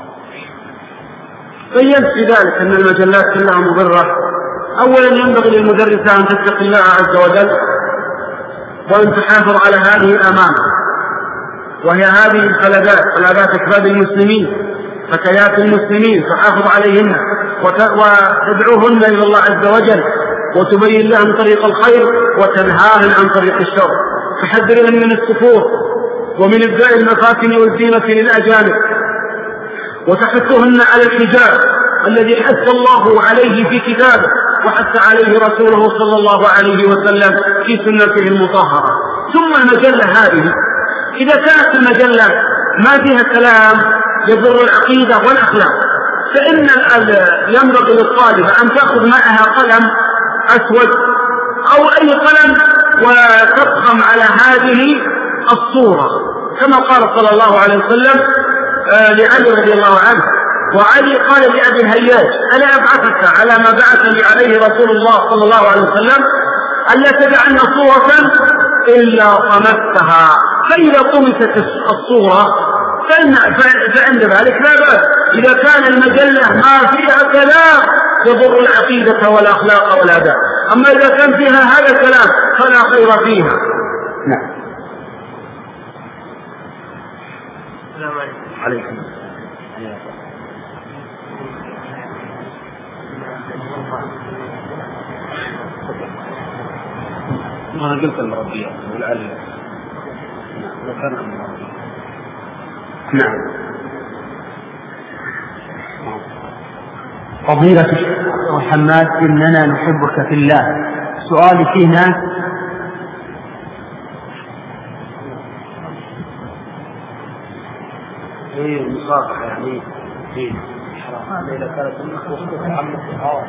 بينت في ذلك أن المجلات كلها مضرة. أولا ينبغي للمدرسة أن تتقي الله عز وجل وأن تحافظ على هذه الأمانة، وهي هذه الفلذات أكباد المسلمين، فتيات المسلمين، تحافظ عليهن وتدعوهن إلى الله عز وجل وتبين لهم طريق الخير وتنهاهن عن طريق الشر، تحذرهن من السفور ومن ابداء المفاتن والزينة للأجانب، وتحثهن على الحجاب الذي حث الله عليه في كتابه وحث عليه رسوله صلى الله عليه وسلم في سنته المطهرة. ثم المجلة هذه إذا كانت المجلة ما فيها كلام يضر العقيدة والأخلاق، فإن ينبغي للطالبة أن تأخذ معها قلم أسود أو أي قلم وتضخم على هذه الصورة، كما قال صلى الله عليه وسلم لعلي رضي الله عنه. وعلي قال لأبي الهياج: ألا أبعثك على ما بعثني عليه رسول الله صلى الله عليه وسلم؟ ألا تدعن صورة إلا طمستها. فإذا طمست الصورة فعند ذلك لا بأس، إذا كان المجلة ما فيها كلام يضر العقيدة والأخلاق والآداب. أما إذا كان فيها هذا الكلام فلا خير فيها. نعم. السلام عليكم. أنا قلت المربيات والعلم. نعم. فضيلة الشيخ محمد، إننا نحبك في الله. سؤالي فيه ناس ايه المصافحة يعني ايه هذا إذا كانت المخوصة عن الصحاوة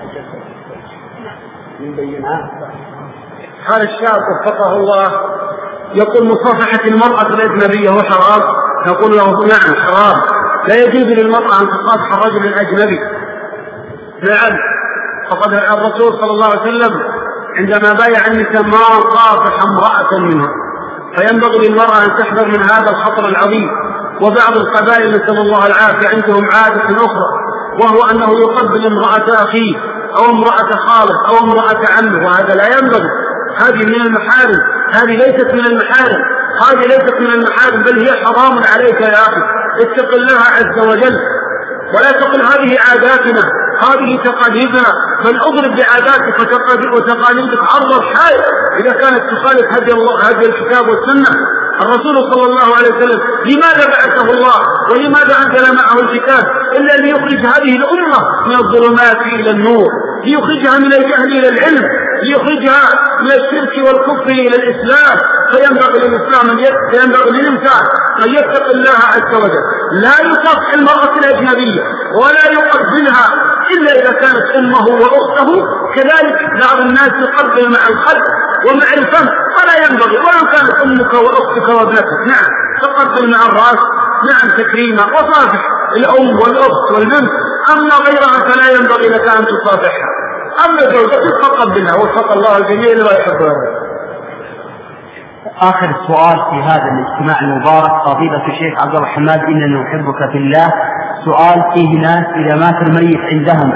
من بينها. قال الشاب وفقه الله يقول مصافحة المرأة الأجنبية هو حرام؟ نقول له نعم حرام، لا يجوز للمرأة أن تصافح الرجل الأجنبي. نعم، فقد الرسول صلى الله عليه وسلم عندما بايع النساء ما صافح امرأة منها، فينبغي للمرأة أن تحذر من هذا الخطر العظيم. وبعض القبائل نسأل الله العافية عندهم عادة أخرى، وهو أنه يقبل امرأة أخيه أو امرأة خاله أو امرأة عمه، وهذا لا ينبغي. هذه من المحارم، هذه ليست من المحارم، هذه ليست من المحارم، بل هي حرام عليك يا أخي. اتق الله عز وجل ولا تقل هذه عاداتنا، هذه تقاليدنا، بل اضرب بعاداتك وتقاليدك عرض الحائط إذا كانت تخالف هدي الله، هدي الكتاب والسنة. الرسول صلى الله عليه وسلم لماذا بعثه الله ولماذا أنزل معه الكتاب إلا ليخرج هذه الأمة من الظلمات إلى النور، ليخرجها من الجهل إلى العلم، ليخرجها من الشرك والكفر إلى الإسلام. فينبغي للإنسان أن يتق الله عز وجل، لا يصافح المرأة الأجنبية ولا يقبلها إلا إذا كانت أمه وأخته. كذلك بعض الناس يقبل مع القلب ومع الفم، ولا ينبغي، ولو كانت أمك وأختك وابنتك نعم تقبل مع الرأس، نعم تكريما وصافح الأم والأخت والبنت. أما غيرها فلا ينبغي لك أن تصافحها. أما زوجتك فقبلها، وفق الله الجميع لما يحبه. آخر سؤال في هذا الاجتماع المبارك، فضيلة الشيخ عبد الرحمن إننا نحبك في الله. سؤال فيه ناس إذا مات الميت عندهم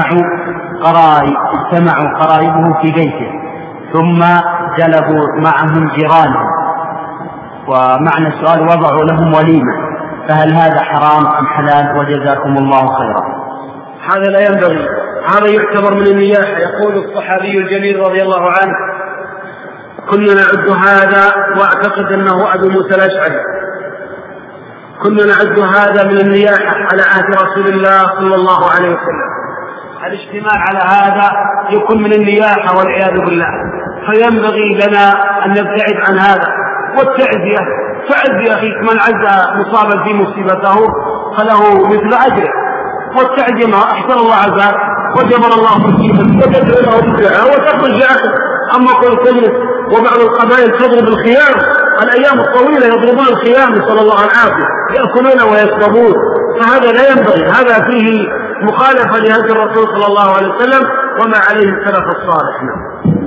اجتمعوا قرايبه في بيته ثم جلبوا معهم جيرانهم، ومعنى السؤال وضعوا لهم وليمة، فهل هذا حرام أم حلال؟ وجزاكم الله خيرا. هذا لا ينبغي، هذا يعتبر من النياحة. يقول الصحابي الجليل رضي الله عنه كنا نعد هذا، واعتقد أنه أبو موسى الأشعري، كنا نعد هذا من النياحة على عهد رسول الله صلى الله عليه وسلم. الاجتماع على هذا يكون من النياحة والعياذ بالله، فينبغي لنا أن نبتعد عن هذا. والتعزية، تعزي أخيك من عز مصابا في مصيبته فله مثل أجره، والتعزية ما أحسن الله عزاه وجبر الله مصيبته وتدعو له مثلها وتخرج لأخذ. أما كل تجلس وبعض القبائل تضرب الخيام، الأيام الطويلة يضربون الخيام نسأل الله العافية، يأكلون ويشربون، فهذا لا ينبغي، هذا فيه مخالفة لهدي الرسول صلى الله عليه وسلم وما عليه السلف الصالح.